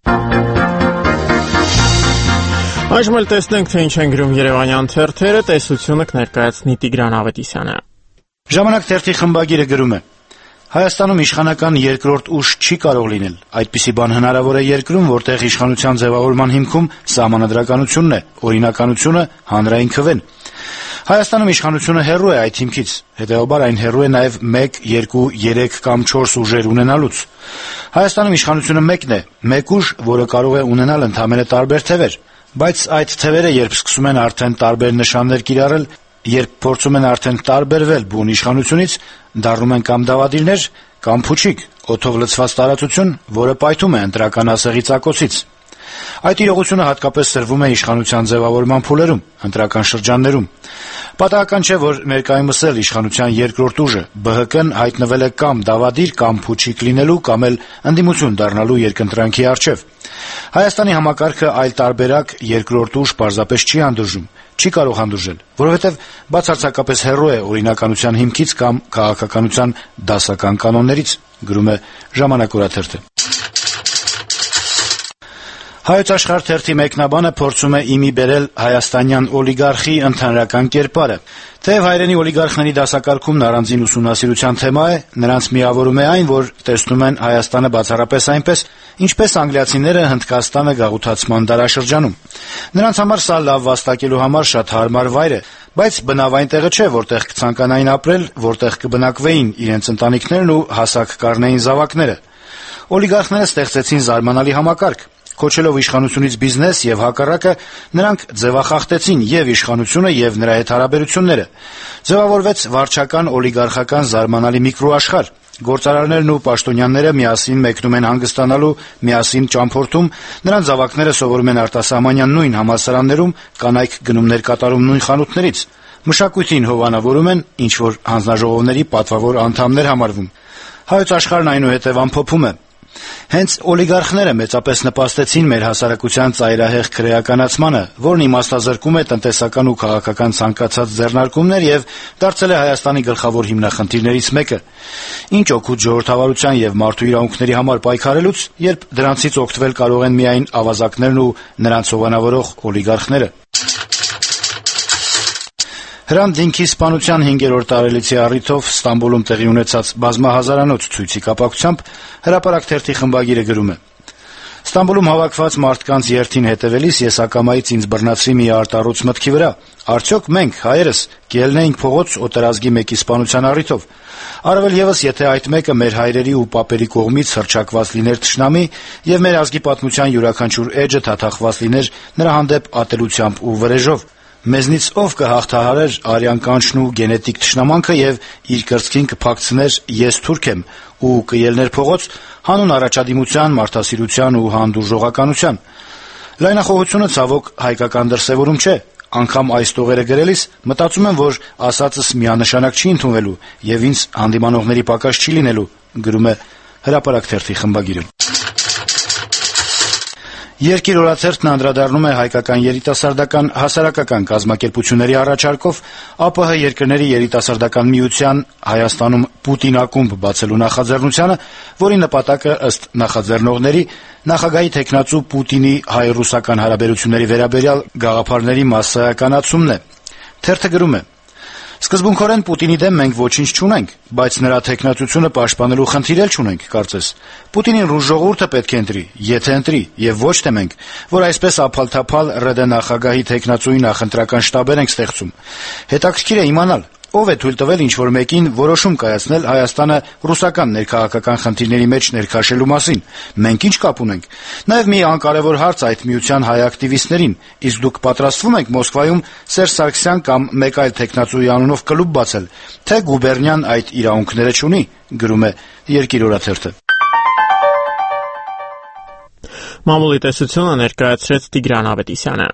[SPEAKER 1] Այժմ էլ տեսնենք, թե ինչ են գրում երևանյան թերթերը, տեսությունը կներկայացնի Տիգրան Ավետիսյանը։
[SPEAKER 24] Ժամանակ թերթի խմբագիրը գրում է. Հայաստանում իշխանական երկրորդ ուժ չի կարող լինել։ Այդպիսի բան հնարավոր է երկրում, որտեղ իշխանության ձևավորման հիմքում սահմանադրականությունն է, օրինականությունը, հանրային քվեն։ Հայաստանում իշխանությունը հեռու է այդ հիմքից, հետեւաբար այն հեռու է նաև մեկ, երկու, երեք կամ չորս ուժեր ունենալուց։ Հայաստանում իշխանությունը մեկն է, մեկ ուժ, որը կարող է ունենալ ընդհանրապես տարբեր թևեր, բայց այդ թևերը երբ սկսում են արդեն տարբեր նշաններ կիրառել, երբ փորձում են արդեն տարբերվել բուն իշխանությունից, դառնում են կամ դավադիրներ, կամ փուչիկ, օդով լցված տարածություն, որը պայթում է ընտրական ասեղի ծակոցից։ Այդ իրողությունը հատկապես սրվում է իշխանության ձևավորման փուլերում, ընտրական շրջաններում։ Պատահական չէ, որ ներկայումս էլ իշխանության երկրորդ ուժը՝ Բ Հ Կն հայտնվել է կամ դավադիր, կամ փուչիկ լինելու, կամ էլ ընդդիմություն դառնալու երկընտրանքի առջև։ Հայաստանի համակարգը այլ տարբերակ երկրորդ ուժ պարզապես չի հանդուրժում, չի կարող հանդուրժել, որովհետև բացարձակապես հեռու է օրինականության հիմքից կամ քաղաքականության դասական կանոններից, գրում է «Ժամանակ» օրաթերթը։ Հայոց Աշխարհ թերթի մեկնաբանը փորձում է իմի բերել հայաստանյան օլիգարխի ընդհանրական կերպարը։ Թեև հայրենի օլիգարխների դասակարգումն առանձին ուսումնասիրության թեմա է, նրանց միավորում է այն, որ տեսնում են Հայաստանը բացառապես այնպես, ինչպես անգլիացիները Հնդկաստանը գաղութացման դարաշրջանում։ Նրանց համար սա լավ վաստակելու համար շատ հարմար վայր է, բայց բնավ այն տեղը չէ, որտեղ կցանկանային ապրել, որտեղ կբնակվեին իրենց ընտանիքներն ու հասակ կառնեին զավակները։ Օլիգարխները ստեղծեցին զարմանալի համակարգ։ Քոչելով իշխանությունից բիզնես եւ հակառակը, նրանք ձևախախտեցին եւ իշխանությունը եւ նրա հետ հարաբերությունները։ Ձևավորվեց վարչական օլիգարխական զարմանալի միկրոաշխարհ։ Գործարարներն ու պաշտոնյաները միասին մեկնում են հանգստանալու, միասին ճամփորդում, նրանց զավակները սովորում են արտասահմանյան նույն համալսարաններում, կանայք գնումներ կատարում նույն խանութներից։ Մշակույթին հովանավորում են, ինչ որ հանձնաժողովների պատվավոր անդամներ համարվում։ Հայոց աշխարհն այնուհետև ամփոփում է. Հենց օլիգարխները մեծապես նպաստեցին մեր հասարակության ծայրահեղ քրեականացմանը, որն իմաստազրկում է տնտեսական ու քաղաքական ցանկացած ձեռնարկումներ եւ դարձել է Հայաստանի գլխավոր հիմնախնդիրներից մեկը։ Ինչ օգուտ ժողովրդավարության եւ մարդու իրավունքների համար պայքարելուց, երբ դրանցից օգտվել կարող են միայն ավազակներն ու նրանց հովանավորող օլիգարխները։ Հրանտ Դինքի սպանության հինգերորդ տարելիցի առիթով Ստամբուլում տեղի ունեցած բազմահազարանոց ցույցի կապակցությամբ Հրապարակ թերթի խմբագիրը գրում է. Ստամբուլում հավաքված մարդկանց երթին հետևելիս ես ակամայից ինձ բռնացրի մի արտառոց մտքի վրա. արդյոք մենք հայերս կելնեինք փողոց օտարազգի մեկի սպանության առիթով։ Առավել եւս, եթե այդ մեկը մեր հայրերի ու պապերի կողմից հռչակված լիներ թշնամի եւ մեր ազգի պատմության յուրաքանչյուր էջը թաթախված լիներ նրա հանդեպ ատելությամբ ու վրեժով։ Մեզնից ով կհաղթահարեր արյան կանչն ու գենետիկ թշնամանքը եւ իր կրծքին կփակցներ ես թուրք եմ ու կելներ փողոց հանուն առաջադիմության, մարդասիրության ու հանդուրժողականության։ Լայնախոհությունը ցավոք հայկական դրսևորում չէ։ Անգամ այս տողերը գրելիս մտածում եմ, որ ասածս միանշանակ չի ընդունվելու եւ ինձ հանդիմանողների պակաս չի լինելու, գրում է Հրապարակ թերթի խմբագիրը։ Երկիր օրաթերթն անդրադառնում է հայկական երիտասարդական հասարակական կազմակերպությունների առաջարկով Ա Պ Հ երկրների երիտասարդական միության Հայաստանում Պուտին ակումբ բացելու նախաձեռնությանը, որի նպատակը ըստ նախաձեռնողների նախագահի թեկնածու Պուտինի հայ-ռուսական հարաբերությունների վերաբերյալ գաղափարների մասսայականացումն է։ Թերթը գրում է. Սկզբունքորեն Պուտինի դեմ մենք ոչինչ չունենք, բայց նրա թեկնածությունը պաշտպանելու խնդիր էլ չունենք, կարծես։ Պուտինին ռուս ժողովուրդը պետք է ընտրի, եթե ընտրի, եւ ոչ թե մենք, որ այսպես ափալ-թափալ Ռ Դ նախագահի թեկնածուի նախընտրական շտաբեր ենք ստեղծում։ Հետաքրքիր է իմանալ, ով է թույլ տվել ինչ-որ մեկին որոշում կայացնել Հայաստանը ռուսական ներքաղաքական խնդիրների մեջ ներքաշելու մասին։ Մենք ինչ կապ ունենք։ Նաեւ մի անկարևոր հարց այդ միության հայ ակտիվիստներին. իսկ դուք պատրաստվում եք Մոսկվայում Սերժ Սարգսյան կամ մեկ այլ թեկնածուի անունով կլուբ բացել, թե գուբերնիան այդ իրավունքները չունի, գրում է Երկիր օրաթերթը։
[SPEAKER 1] Մամուլի տեսությունը ներկայացրեց Տիգրան Ավետիսյանը։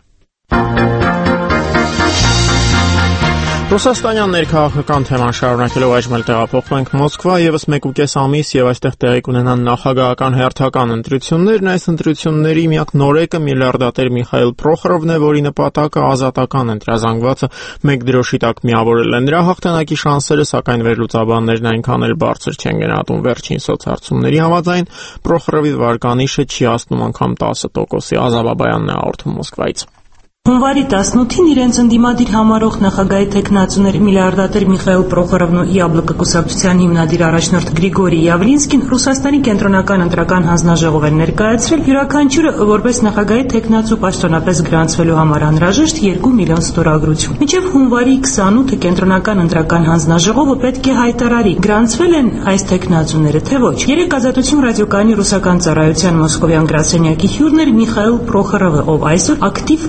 [SPEAKER 1] Ռուսաստանյան ներքաղաքական թեման շարունակելով այժմ էլ տեղափոխվում ենք Մոսկվա, եւս մեկուկես ամիս եւ այստեղ տեղի կունենան նախագահական հերթական ընտրություններն։ Այս ընտրությունների միակ նորեկը միլիարդատեր Միխայիլ Պրոխորովն է, որի նպատակը ազատական ընտրազանգվածը մեկ դրոշի տակ միավորել է։ Նրա հաղթանակի շանսերը, սակայն վերլուծաբաններն այնքան էլ բարձր չեն գնահատում։ Վերջին սոցհարցումների համաձայն Պրոխորովի վարկանիշը չի հասնում անգամ տասը տոկոսի։ Ազատ Բաբայանն է հաղորդում Մոսկվայից։
[SPEAKER 4] Հունվարի տասնութին իրենց ընդդիմադիր համարող նախագահի թեկնածուներ միլիարդատեր Միխայիլ Պրոխորովն ու Յաբլոկը կուսակցության հիմնադիր առաջնորդ Գրիգորի Յավլինսկին Ռուսաստանի կենտրոնական ընտրական հանձնաժողով են ներկայացրել յուրաքանչյուրը որպես նախագահի թեկնածու պաշտոնապես գրանցվելու համար անհրաժեշտ երկու միլիոն ստորագրություն։ Մինչև հունվարի քսանութը կենտրոնական ընտրական հանձնաժողովը պետք է հայտարարի գրանցվել են այս թեկնածուները, թե ոչ։ Երեք Ազատություն ռադիոկայանի ռուսական ծառայության մոսկովյան գրասենյակի հյուրն էր Միխայիլ Պրոխորովը, ով այսօր ակտիվ Փ R-ով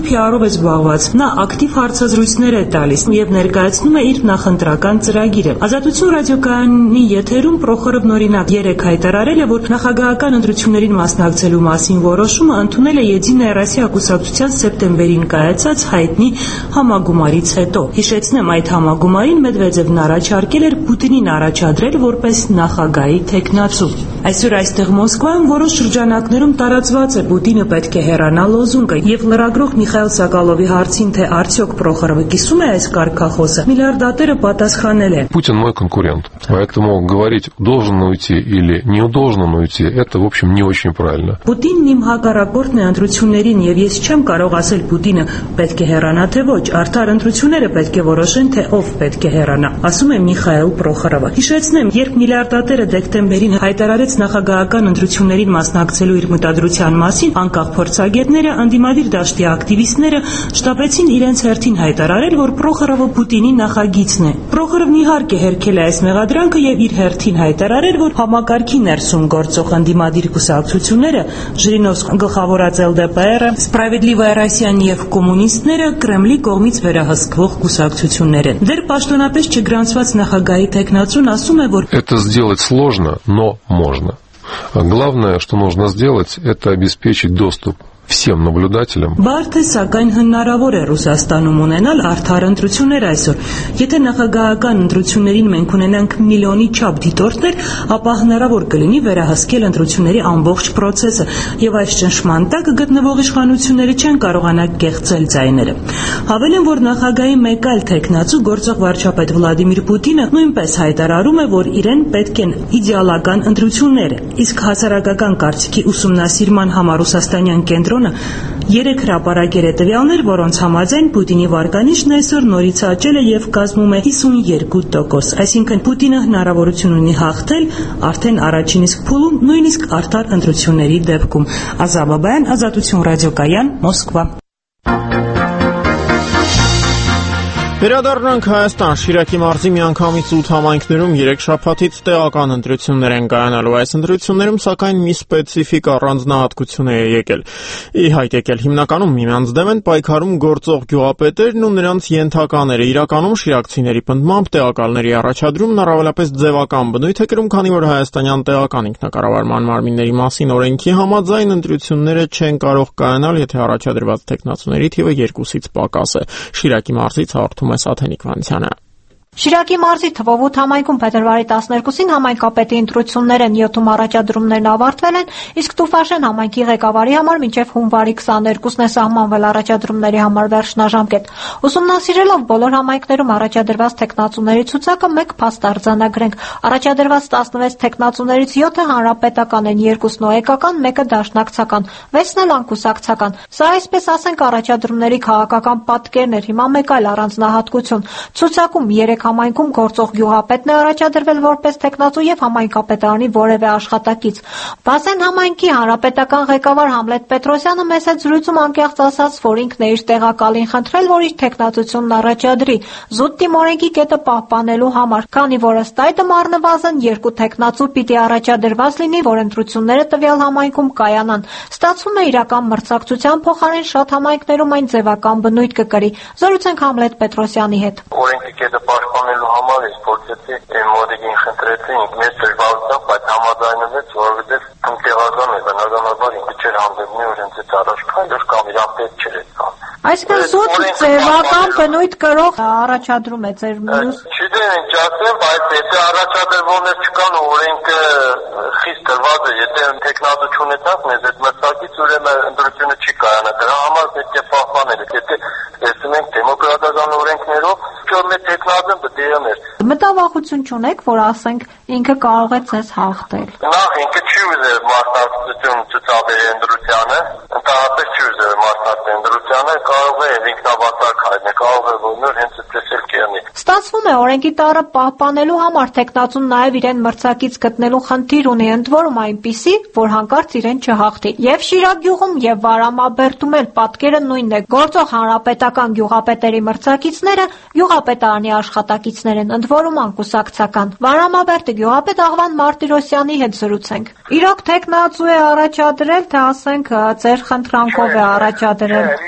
[SPEAKER 4] է զբաղված։ Նա ակտիվ հարցազրույցներ է տալիս եւ ներկայացնում է իր նախընտրական ծրագիրը։ Ազատություն ռադիոկայանի եթերում Պրոխորովն օրինակ երեք հայտարարել է, որ նախագահական ընտրություններին մասնակցելու մասին որոշումը ընդունել է Եդինայա Ռոսիա կուսակցության սեպտեմբերին կայացած հայտնի համագումարից հետո։ Հիշեցնեմ, այդ համագումարին Մեդվեդևն առաջարկել էր Պուտինին առաջադրել որպես նախագահի թեկնածու։ Այսօր այստեղ Մոսկվայում որոշ շրջանակներում տարածված է Պուտինը պետք է հեռանա լոզունգը եւ լրագրող Միխայել Սակալովի հարցին, թե արդյոք Պրոխորովը կիսում է այս կարգախոսը, միլիարդատերը պատասխանել է.
[SPEAKER 5] Путин мой конкурент, поэтому говорить должен уйти или не должен уйти, это в общем не очень правильно.
[SPEAKER 4] Պուտինն իմ հակառակորդն է ընտրություններին եւ ես չեմ կարող ասել Պուտինը պետք է հեռանա թե ոչ, արդար ընտրությունները պետք է որոշեն, թե ով պետք է հեռանա, ասում է Միխայել Պրոխորովը։ Հիշեցնեմ, երբ միլիարդատերը դեկտեմբերին հայտարարեց նախագահական ընտրություններին մասնակցելու իր մտադրության մասին, անկախ փորձագետները, անդիմադիր դաշտի ակտիվիստները շտապեցին իրենց հերթին հայտարարել, որ Պրոխորովը Պուտինի նախագիծն է։ Պրոխորովն իհարկե հերքել է այս մեղադրանքը եւ իր հերթին հայտարարել, որ համակարգի ներսում գործող անդիմադիր կուսակցությունները Ժիրինովսկ գլխավորած Էլ Դե Պե Էրը, Սպրավեդլիվայա Ռոսիան եւ կոմունիստները Կրեմլի կողմից վերահսկվող կուսակցություններ են։ Դեռ պաշտոնապես չգրանցված նախագահի թեկնածուն ասում է, որ
[SPEAKER 5] Это сделать сложно, но можно. Главное, что нужно сделать, это обеспечить доступ всем наблюдателям.
[SPEAKER 4] Բարդ է, սակայն հնարավոր է Ռուսաստանում ունենալ արդար ընտրություններ այսօր։ Եթե նախագահական ընտրություններին մենք ունենանք միլիոնի չափ դիտորդներ, ապա հնարավոր կլինի վերահսկել ընտրությունների ամբողջ process-ը, եւ այս ճնշման տակ գտնվող իշխանությունները չեն կարողանա կեղծել ձայները։ Հավելեմ, որ նախագահի մեկ այլ թեկնածու գործող վարչապետ Վլադիմիր Պուտինը նույնպես հայտարարում է, որ իրեն պետք են իդեալական ընտրություններ, իսկ հասարակական կարծիքի ուսումնասիրման համար ռուսաստանյան կենտրոնը երեք հրապարակել է տվյալներ, որոնց համաձայն Պուտինի վարկանիշն այսօր նորից աճել է եւ կազմում է հիսունյերկու տոկոս, այսինքն Պուտինը հնարավորություն ունի հաղթել արդեն առաջին իսկ փուլում, նույնիսկ արդար ընտրությունների դեպքում։ Ազա Բաբայան, Ազատություն ռադիոկայան, Մոսկվա։
[SPEAKER 1] Վերադառնանք Հայաստան, Շիրակի մարզի միանգամից ութ համայնքներում երեք շաբաթից տեղական ընտրություններ են կայանալու։ Այս ընտրություններում սակայն մի սպეციფიկ առանձնահատկություն է եկել։ Ի հայտ եկել հիմնականում միմյանց դեմ են պայքարում գործող գյուղապետերն ու նրանց ենթակաները։ Իրականում շիրակցիների պնդմամբ տեղակալների առաջադրումն առավելապես ձևական բնույթ է կրում, քանի որ հայաստանյան տեղական ինքնակառավարման մարմինների մասին օրենքի համաձայն ընտրությունները չեն կարող կայանալ, եթե առաջադրված տեխնացուների թիվը երկուսից պակաս է։ Շիրակի մարզից հաղորդում Աթենիկ Վանցյանը։
[SPEAKER 8] Շիրակի մարզի թվով ութ համայնքում փետրվարի տասներկուսին համայնքապետի ընտրությունները նյութում առաջադրումներն ավարտվել են, իսկ Տուֆաշեն համայնքի ղեկավարի համար մինչև հունվարի քսաներկուսն է սահմանվել առաջադրումների համար վերջնաժամկետ։ Ուսումնասիրելով բոլոր համայնքներում առաջադրված տեխնացուների ցուցակը մեկ փաստ արձանագրենք։ Առաջադրված տասնվեց տեխնացուներից յոթը հանրապետական են, երկուսն օեկական, մեկը դաշնակցական, վեցն էլ անկուսակցական։ Սա այսպես ասենք առաջադրումների քաղաքական պատկերն էր։ Հիմա մեկ այլ առանձնահատկություն։ Ցուցակում երեք համայնքում գործող գյուղապետն է առաջադրվել որպես տեխնացու եւ համայնքապետարանի որևէ աշխատակից։ Բասեն համայնքի հանրապետական ղեկավար Համլետ Պետրոսյանը մեծ զրույցում անկեղծ ասաց, որ ինքն է իր տեղակալին խնդրել, որ իր տեխնացությունն առաջադրի զուտ տիմորենքի կետը պահպանելու համար, քանի որ ըստ այդմ առնվազն երկու տեխնացու պիտի առաջադրված լինի, որ ընտրությունները տվյալ համայնքում կայանան։ Ստացվում է իրական մրցակցության փոխարեն շատ համայնքներում այն ձևական բնույթ կկրի։ Զրուցենք Համլետ Պետրոսյանի հետ։
[SPEAKER 10] Օրենքի կետը պաշտպանելու համար ես փորձեցի այն մոդիկին խնդրեցի, մեծ դժվարությամբ, բայց համաձայնվեց, որովհետև ինտեգրական է, բնականաբար ինքը չէր հանդիպնի, որ ինձ այդ առաջ քայլեր կամ իրան պետք չէր այդքան։
[SPEAKER 8] Այսինքն զուտ ձևական բնույթ կրող առաջադրում է ձեր մյուս։
[SPEAKER 10] Չգիտեմ ինչ ասեմ, բայց եթե առաջադրողներ չկան, օրենքը խիստ դրված է, եթե տեխնատու չունեցած մեզ այդ մրցակից ուրեմն ընտրությունը չի կայանա, դրա համար պետք է պահպանել։ Եթե տեսնում ենք դեմոկրատական օրենքներով, որ մեր տեխնատուն պետք է մեր։
[SPEAKER 8] Մտավախություն չունեք, որ ասենք ինքը կարող է ցես հաղթել։
[SPEAKER 10] Նախ ինքը չի ուզել մասնակցություն ցուցաբերել ընտրությանը, ընդհանրապես չի ուզել մասնակցել ընտրությանը, կարող է ինքնավարտակ հայտնել, կարող է որ նոր հենց այդպես էլ կերնի։
[SPEAKER 8] Ստացվում է օրենքի տառը պահպանելու համար տեխնատուն նաև իրեն մրցակից գտնելու խնդիր ունի, ընդ որում այնպիսի, որ հանկարծ իրեն չհաղթի։ Եվ Շիրակ գյուղում եւ Վարամաբերդում էլ պատկերը նույնն է։ Գործող հանրապետական գյուղապետերի մրցակիցները գյուղապետարանի աշխատակիցներ են, ընդ որում անկուսակցական։ Վարամաբերդի գյուղապետ Աղվան Մարտիրոսյանի հետ զրուցենք։ Իրոք տեխնացու է առաջադրել, թե ասենք ձեր խնդրանքով է առաջադրել։
[SPEAKER 10] Իրոք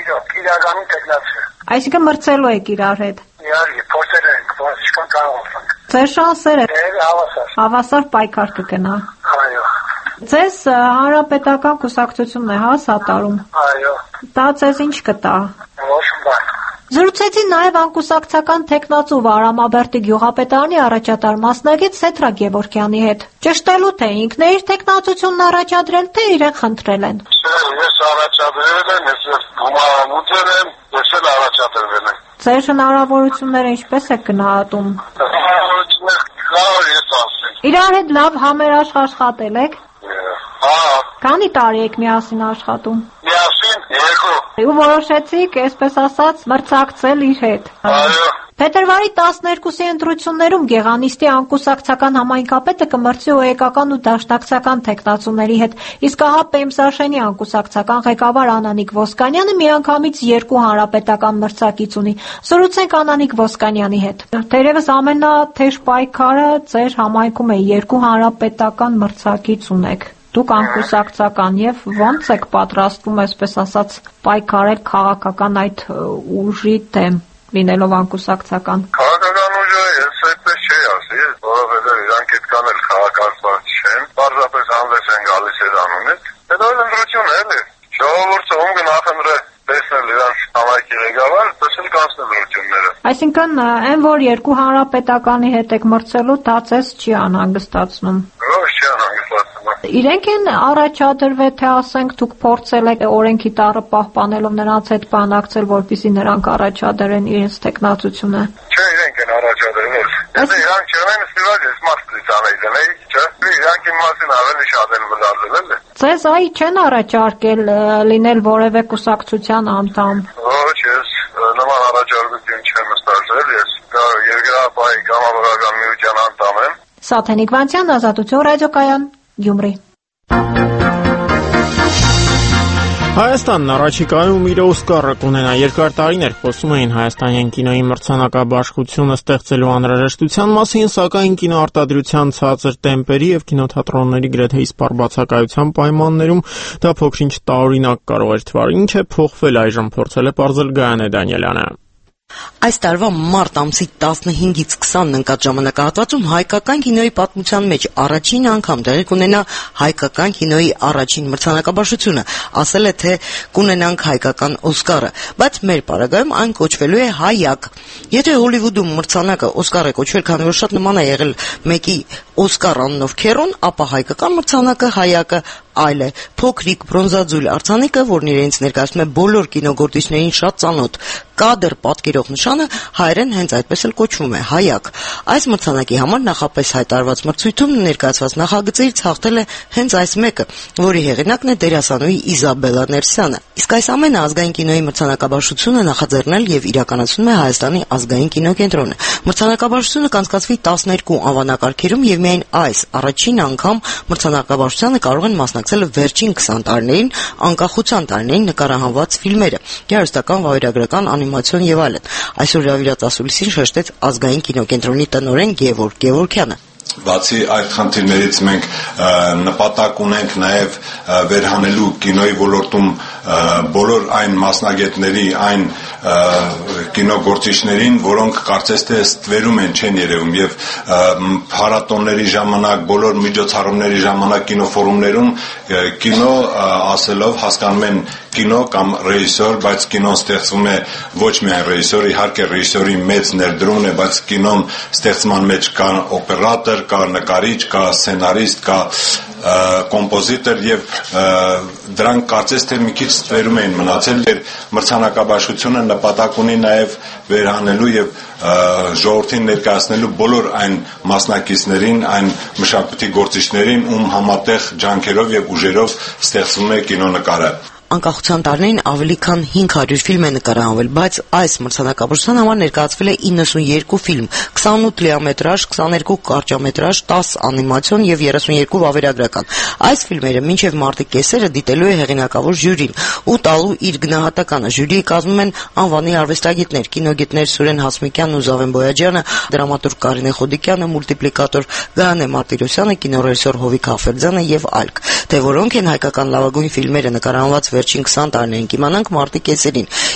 [SPEAKER 10] իրականում տեխնացիա։
[SPEAKER 8] Այսինքն մրցելու եք իրար հետ։
[SPEAKER 10] Իհարկե, փորձել ենք, ոնց ինչքան կարող ենք։
[SPEAKER 8] Ձեր շանսերը
[SPEAKER 10] հավասար։
[SPEAKER 8] Հավասար պայքար կգնա։
[SPEAKER 10] Այո։
[SPEAKER 8] Ձեզ հանրապետական կուսակցությունն է, հա, սատարում։
[SPEAKER 10] Այո։
[SPEAKER 8] Դա ձեզ ինչ կտա։
[SPEAKER 10] Ոչ բան։
[SPEAKER 8] Զրուցեցի նաև անկուսակցական տեխնացու Վարամաբերդի գյուղապետարանի առաջատար մասնագետ Սեթրա Գևորգյանի հետ։ Ճշտելու թե ինքն է իր տեխնացությունն առաջադրել, թե իրեն խնդրել են։
[SPEAKER 10] Ես առաջադրել եմ, ես գումարամուտել եմ, ես էլ առաջադրվել եմ։
[SPEAKER 8] Ձեր հնարավորությունները ինչպես եք գնահատում։
[SPEAKER 10] Հնարավորությունները լավ ես ասեմ։
[SPEAKER 8] Իրար հետ լավ համերաշխ աշխատել եք։
[SPEAKER 10] Հա։
[SPEAKER 8] Քանի տարի եք միասին աշխատում։
[SPEAKER 10] Միասին երկու։
[SPEAKER 8] Ու որոշեցիք, այսպես ասած, մրցակցել իր հետ։
[SPEAKER 10] Այո։
[SPEAKER 8] Փետրվարի տասներկուսի ընտրություններում Գեղանիստի անկուսակցական համայնքապետը կմրցի օրեկական ու դաշնակցական տեխնացուների հետ, իսկ ահա Պեմսաշենի անկուսակցական ղեկավար Անանիկ Ոսկանյանը միանգամից երկու հանրապետական մրցակից ունի։ Զրուցենք Անանիկ Ոսկանյանի հետ։ Թերևս ամենաթեժ պայքարը ձեր համայնքում է, երկու հանրապետական մրցակից ունեք։ Դուք անկուսակցական եւ ո՞նց եք պատրաստվում, այսպես ասած, պայքարել քաղաքական այդ ուժի դեմ, լինելով անկուսակցական։
[SPEAKER 10] Քաղաքական ուժը ես այդպես չի ասի, որովհետեւ իրանք այդքան էլ քաղաքացիներ չեն, բարձրապես հանդես են գալիս այդ անունից։ Հետո էլ ընտրություն էլի։ Ժողովուրդը ում կնախընտրե տեսնել իրանք համայնքի ղեկավար, տեսել կանցնել ընտրությունները։
[SPEAKER 8] Այսինքն, այն որ երկու հանրապետականի հետ եք մրցելու, դա ձեզ չի անհանգստացնում։
[SPEAKER 10] Ոչ, չի անհանգստացնում։
[SPEAKER 8] Իրենք են առաջադրվել, թե ասենք դուք փորձել եք օրենքի տառը պահպանելով նրանց հետ բանակցել, որպեսզի նրանք առաջադրեն իրենց տեխնացությունը։
[SPEAKER 10] Չէ, իրենք են առաջադրվել։ Եթե իրանք չեն ստիպված, ես մասից անեի, չէ՞։ Իրանք իմ մասին ավելի շատ են մտածել, էլի։
[SPEAKER 8] Ձեզ այ չեն առաջարկել լինել որևէ կուսակցության անդամ։
[SPEAKER 10] Ոչ, ես նման առաջարկություն չեմ ստացել, ես երկրապահի կամավորական միության անդամ եմ։
[SPEAKER 8] Սաթենիկ Վանցյան, Ազատություն ռադիոկայան, Գյումրի։
[SPEAKER 1] Հայաստանն առաջիկայում իր Օսկարը կունենա։ Երկար տարիներ խոսում էին հայաստանյան կինոյի մրցանակաբաշխությունը ստեղծելու անհրաժեշտության մասին, սակայն կինոարտադրության ցածր տեմպերի եւ կինոթատրոնների գրեթե իսպառ բացակայության պայմաններում դա փոքրինչ տարօրինակ կարող էր թվալ։ Ինչ է փոխվել այժմ, փորձել է պարզել Գայանե Դանիելյանը։
[SPEAKER 6] Այս տարվա մարտ ամսի տասնհինգից քսանն ընկած ժամանակահատվածում հայկական կինոյի պատմության մեջ առաջին անգամ տեղի կունենա հայկական կինոյի առաջին մրցանակաբաշխությունը, ասել է թե կունենանք հայկական Օսկարը, բայց մեր պարագայում այն կոչվելու է Հայակ։ Եթե Հոլիվուդում մրցանակը Օսկար է կոչվել, քանի որ շատ նման է եղել մեկի Օսկար անունով քերոն, ապա հայկական մրցանակը Հայակը այլ է, փոքրիկ բրոնզաձուլ արձանիկը, որն իրենց ներկայացնում է բոլոր կինոգործիչներին շատ ծանոթ կադր պատկերող նշանը, հայերեն հենց այդպես էլ կոչվում է Հայակ։ Այս մրցանակի համար նախապես հայտարարված մրցույթում ներկայացված նախագծերից հաղթել է հենց այս մեկը, որի հեղինակն է դերասանուհի Իզաբելլա Ներսյանը։ Իսկ այս ամենը ազգային կինոյի մրցանակաբաշխությունը նախաձեռնել եւ իրականացնում է Հայաստանի ազգային կինոկենտրոնը։ Մրցանակաբաշխությունը կանցկացվի տասներկու անվանակարգերում եւ միայն այս առաջին անգամ մրցանակաբաշխությանը կարող են մասնակցել վերջին քսան տարիներին անկախության տարիներին նկարահանված ֆիլմերը, հեռուստական, վավերագրական, անիմացիոն եւ այլն։ Այսօր հրավիրած ասուլիսին շեշտեց ազգային կինոկենտրոնի տնօրեն Գևորգ Գևորգյանը։
[SPEAKER 12] Բացի այդ խնդիրներից մենք նպատակ ունենք նաև վերհանելու կինոյի ոլորտում բոլոր այն մասնագետների, այն կինոգործիչներին, որոնք կարծես թե ստվերում են, չեն երևում եւ փառատոնների ժամանակ, բոլոր միջոցառումների ժամանակ կինոֆորումներում կինո ասելով հասկանում են կինո կամ ռեժիսոր, բայց կինոն ստեղծվում է ոչ միայն ռեժիսոր, իհարկե ռեժիսորի մեծ ներդրումն է, բայց կինոն ստեղծման մեջ կա օպերատոր, կա նկարիչ, կա սցենարիստ, կա կոմպոզիտոր եւ դրանք կարծես թե մի քիչ ստվերում էին մնացել։ Մրցանակաբաշխությունը նպատակ ունի նաեւ վերհանելու եւ ժողովրդին ներկայացնելու բոլոր այն մասնակիցներին, այն մշակույթի գործիչներին, ում համատեղ ջանքերով եւ ուժերով ստեղծվում է կինոնկարը։
[SPEAKER 6] Անկախության տարիներին ավելի քան հինգ հարյուր ֆիլմ է նկարահանվել, բայց այս մրցանակաբաշխության համար ներկայացվել է իննսունյերկու ֆիլմ, քսանութ լիամետրաժ, քսաներկու կարճամետրաժ, տասը անիմացիոն եւ երեսունյերկու վավերագրական։ Այս ֆիլմերը մինչեւ մարտի կեսերը դիտելու է հեղինակավոր ժյուրին ու տալու իր գնահատականը։ Ժյուրիի կազմում են անվանի արվեստագետներ, կինոգետներ Սուրեն Հասմիկյանն ու Զավեն Բոյաջյանը, դրամատուրգ Կարինե Խոդիկյանը, մուլտիպլիկատոր Գայանե Մարտիրոսյանը, կինոռեժիսոր Հովիկ Հաֆերձյանը եւ այլք։ Թե որոնք են հայկական լավագույն ֆիլմերը նկարահանված վերջին քսան տարիներին կիմանանք մարտի կեսերին։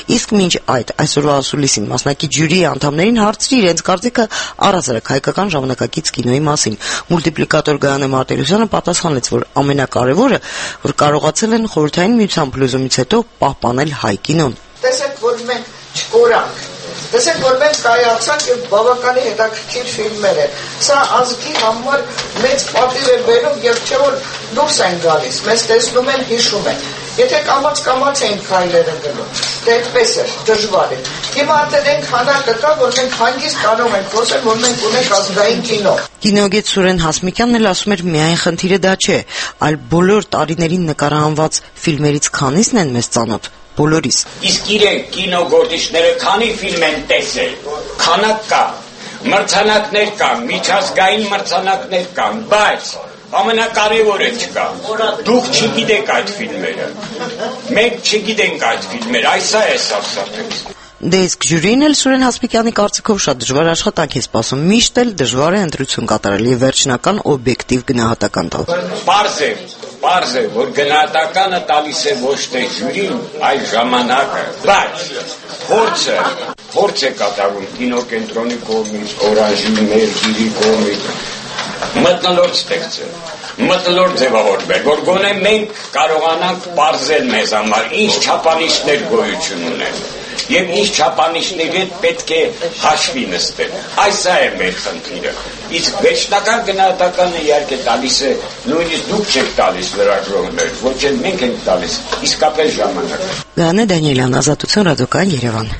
[SPEAKER 6] Իսկ մինչ այդ այսօրվա ասուլիսին մասնակից ժյուրիի անդամներին հարցրի իրենց կարծիքը առհասարակ հայկական ժամանակակից կինոյի մասին։ Մուլտիպլիկատոր Գայանե Մարտիրոսյանը պատասխանեց, որ ամենակարևորը, որ կարողացել են Խորհրդային Միության փլուզումից հետո պահպանել հայ կինոն։
[SPEAKER 9] Տեսեք, որ մենք չկորանք, տեսեք, որ մենք կայացանք եւ բավականին հետաքրքիր ֆիլմեր են։ Սա ազգի համար մեծ պատիվ է բերում եւ չէ որ դուրս են գալիս, մեզ տեսնում են, հիշում են։ Եթե կամաց-կամաց էին քայլերը գնում, դե այդպես է, դժվար է։ Հիմա դեռ քանակը կա, որ մենք հանգիստ կարող ենք խոսել, որ մենք ունենք ազգային կինո։
[SPEAKER 6] Կինոգետ Սուրեն Հասմիկյանն էլ ասում էր, միայն խնդիրը դա չէ, այլ բոլոր տարիներին նկարահանված ֆիլմերից քանիսն են մեզ ծանոթ։ Բոլորիս։
[SPEAKER 13] Իսկ իրենք կինոգործիչները քանի ֆիլմ են տեսել։ Քանակ կա, մրցանակներ կան, միջազգային մրցանակներ կան, բայց ամենակարևորը չկա։ Դուք չգիտեք այդ ֆիլմերը։ Մենք չգիտենք այդ ֆիլմերը, այսա է սարսափել։
[SPEAKER 6] Դե իսկ ժյուրին էլ Սուրեն Հասմիկյանի կարծիքով շատ դժվար աշխատանք է սպասում, միշտ էլ դժվար է ընտրություն կատարել եւ վերջնական օբյեկտիվ գնահատական տալ։
[SPEAKER 13] Պարզ է, պարզ է, որ գնահատականը տալիս է ոչ թե ժյուրին, այլ ժամանակը, բայց փորձը, փորձ է կատարում կինոկենտրոնի կողմից, Օրանժի ներգիրի կողմից, մթնոլորտ ստեղծել, մթնոլորտ ձևավորվել, որ գոնե մենք կարողանանք պարզել մեզ համար ինչ չափանիշներ գոյություն ունեն։ Եվ ինչ չափանիշների հետ պետք է հաշվի նստել։ Այսա է մեր խնդիրը։ Իսկ վերջնական գնահատականը իհարկե տալիս է նույնիսկ դուք չեք տալիս լրագրողներ, ոչ էլ մենք ենք տալիս, իսկապես ժամանակը։
[SPEAKER 6] Գայանե Դանիելյան, Ազատություն, Ռադիոկայան, Երևան։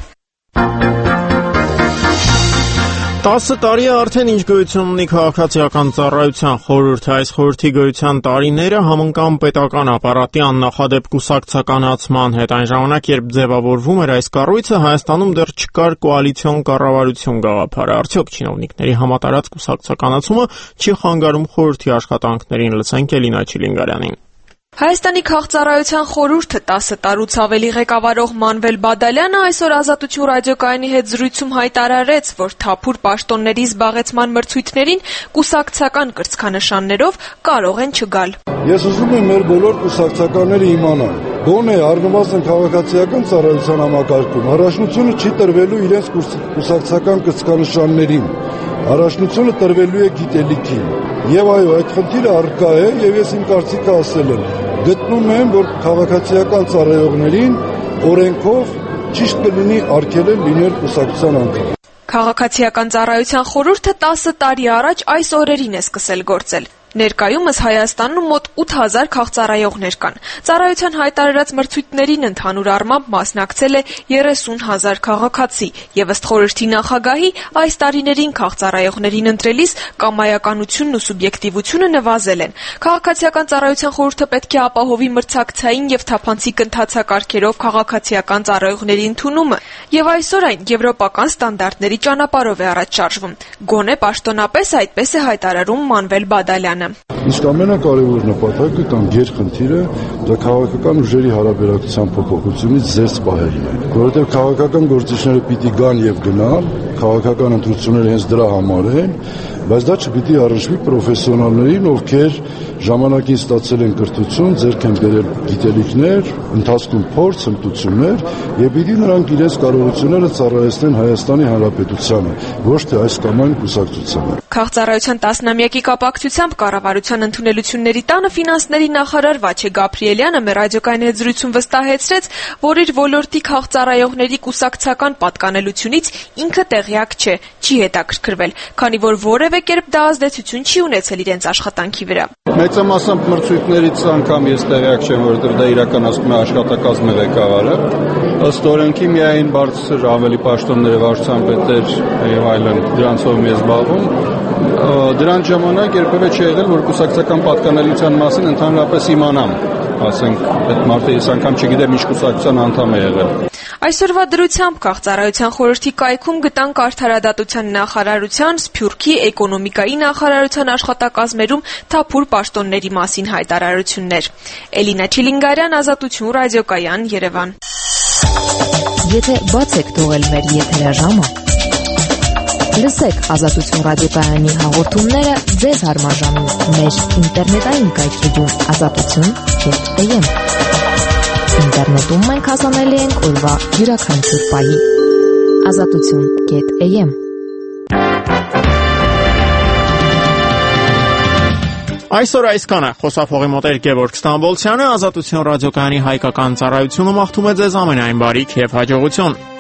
[SPEAKER 1] տասը տարի է արդեն ինչ գոյություն ունի քաղաքացիական ծառայության խորհուրդը, այս խորհրդի գոյության տարիները համընկան պետական ապարատի աննախադեպ կուսակցականացման հետ, այն ժամանակ, երբ ձևավորվում էր այս կառույցը, Հայաստանում դեռ չկար կոալիցիոն կառավարություն գաղափարը, արդյոք չինովնիկների համատարած կուսակցականացումը չի խանգարում խորհրդի աշխատանքներին, լսենք Էլինա Չիլինգարյանին։
[SPEAKER 14] Հայաստանի քաղաքծառայության խորհուրդը տասը տարուց ավելի ղեկավարող Մանվել Բադալյանը այսօր Ազատություն ռադիոկայանի հետ զրույցում հայտարարեց, որ թափուր պաշտոնների զբաղեցման մրցույթներին կուսակցական կրծքանշաններով կարող են չգալ։
[SPEAKER 15] Ես ուզում եմ մեր բոլոր կուսակցականները իմանան, գոնե առնվազն քաղաքացիական ծառայության համակարգում առաջնությունը չի տրվելու իրենց կուսակցական կրծքանշաններին, առաջնությունը տրվելու է գիտելիքին։ Եվ այո, այդ խնդիրը առկա է, եւ ես իմ կարծիքը ասել եմ, գտնում եմ, որ քաղաքացիական ծառայողներին օրենքով ճիշտ կլինի արգելել լինել կուսակցության անդամ։
[SPEAKER 14] Քաղաքացիական ծառայության խորհուրդը տասը տարի առաջ այս օրերին է սկսել գործել։ Ներկայումս Հայաստանում մոտ ութ հազար քաղծառայողներ կան։ Ծառայության հայտարարած մրցույթներին ընդհանուր առմամբ մասնակցել է երեսուն հազար քաղաքացի, եւ ըստ խորհրդի նախագահի այս տարիներին քաղծառայողներին ընտրելիս կամայականությունն ու սուբյեկտիվությունը նվազել են։ Քաղաքացիական ծառայության խորհուրդը պետք է ապահովի մրցակցային եւ թափանցիկ ընթացակարգերով քաղաքացիական ծառայողների ընդունումը, եւ այսօր այն եվրոպական ստանդարտների ճանապարհով է առաջ շարժվում։ Գոնե պաշտոնապես այդպես է հայտարարում Մանվել Բադալյանը։
[SPEAKER 15] Իսկ ամենակարևոր նպատակը կամ գերխնդիրը դա քաղաքական ուժերի հարաբերակցության փոփոխությունից զերծ պահելն է, որովհետև քաղաքական գործիչները պիտի գան եւ գնան, քաղաքական ընտրությունները հենց դրա համար են, բայց դա չպիտի առնչվի պրոֆեսիոնալներին, ովքեր ժամանակին ստացել են կրթություն, ձեռք են բերել գիտելիքներ, ընթացքում փորձ, հմտություններ, եւ պիտի նրանք իրենց կարողությունները ծառայեցնեն Հայաստանի Հանրապետությանը, ոչ թե այս կամ այն կուսակցությանը։
[SPEAKER 14] Քաղծառայության տասնամյակի կապակցությամբ կառավարության ընդունելությունների տանը ֆինանսների նախարար Վաչե Գաբրիելյանը մեր ռադիոկայանի հետ զրույցում վստահեցրեց, որ իր ոլորտի քաղծառայողների կուսակցական պատկանելությունից ինքը տեղյակ չէ, չի հետաքրքրվել, քանի որ որևէ կերպ դա ազդեցություն չի ունեցել իրենց աշխատանքի վրա։
[SPEAKER 25] Մեծամասամբ մրցույթներից անգամ ես տեղյակ չեմ, որովհետև դա իրականացնում է աշխատակազմի ղեկավարը։ Ըստ օրենքի միայն բարձր ավելի պաշտոնները վարչության պետեր եւ այլն դրանցով ես զբաղվում։ Դրան ժամանակ երբևէ չի եղել, որ կուսակցական պատկանելիության մասին ընդհանրապես իմանամ, ասենք, այդ մարդը ես անգամ չգիտեմ ինչ կուսակցության անդամ է եղել։
[SPEAKER 14] Այսօրվա դրությամբ քաղծառայության խորհրդի կայքում գտանք արդարադատության նախարարության, Սփյուռքի էկոնոմիկայի նախարարության աշխատակազմերում թափուր պաշտոնների մասին հայտարարություններ։ Էլինա Չիլինգարյան, Ազատություն, Ռադիոկայան, Երևան։
[SPEAKER 26] Եթե բաց եք թողել մեր եթերաժամը, լսեք Ազատություն ռադիոկայանի հաղորդումները ձեզ հարմարժանում մեր ինտերնետային կայքեջում ազատություն.am Ինտերնետում մենք հասանելի ենք օրվա յուրաքանչյուր պահի։ Ազատություն կետ էյ էմ
[SPEAKER 1] Այսօր այսքանը խոսափողի մոտ էր Գևորգ Ստամբոլցյանը, Ազատություն ռադիոկայանի հայկական ծառայությունը մաղթում է ձեզ ամենայն բարիք եւ հաջողություն։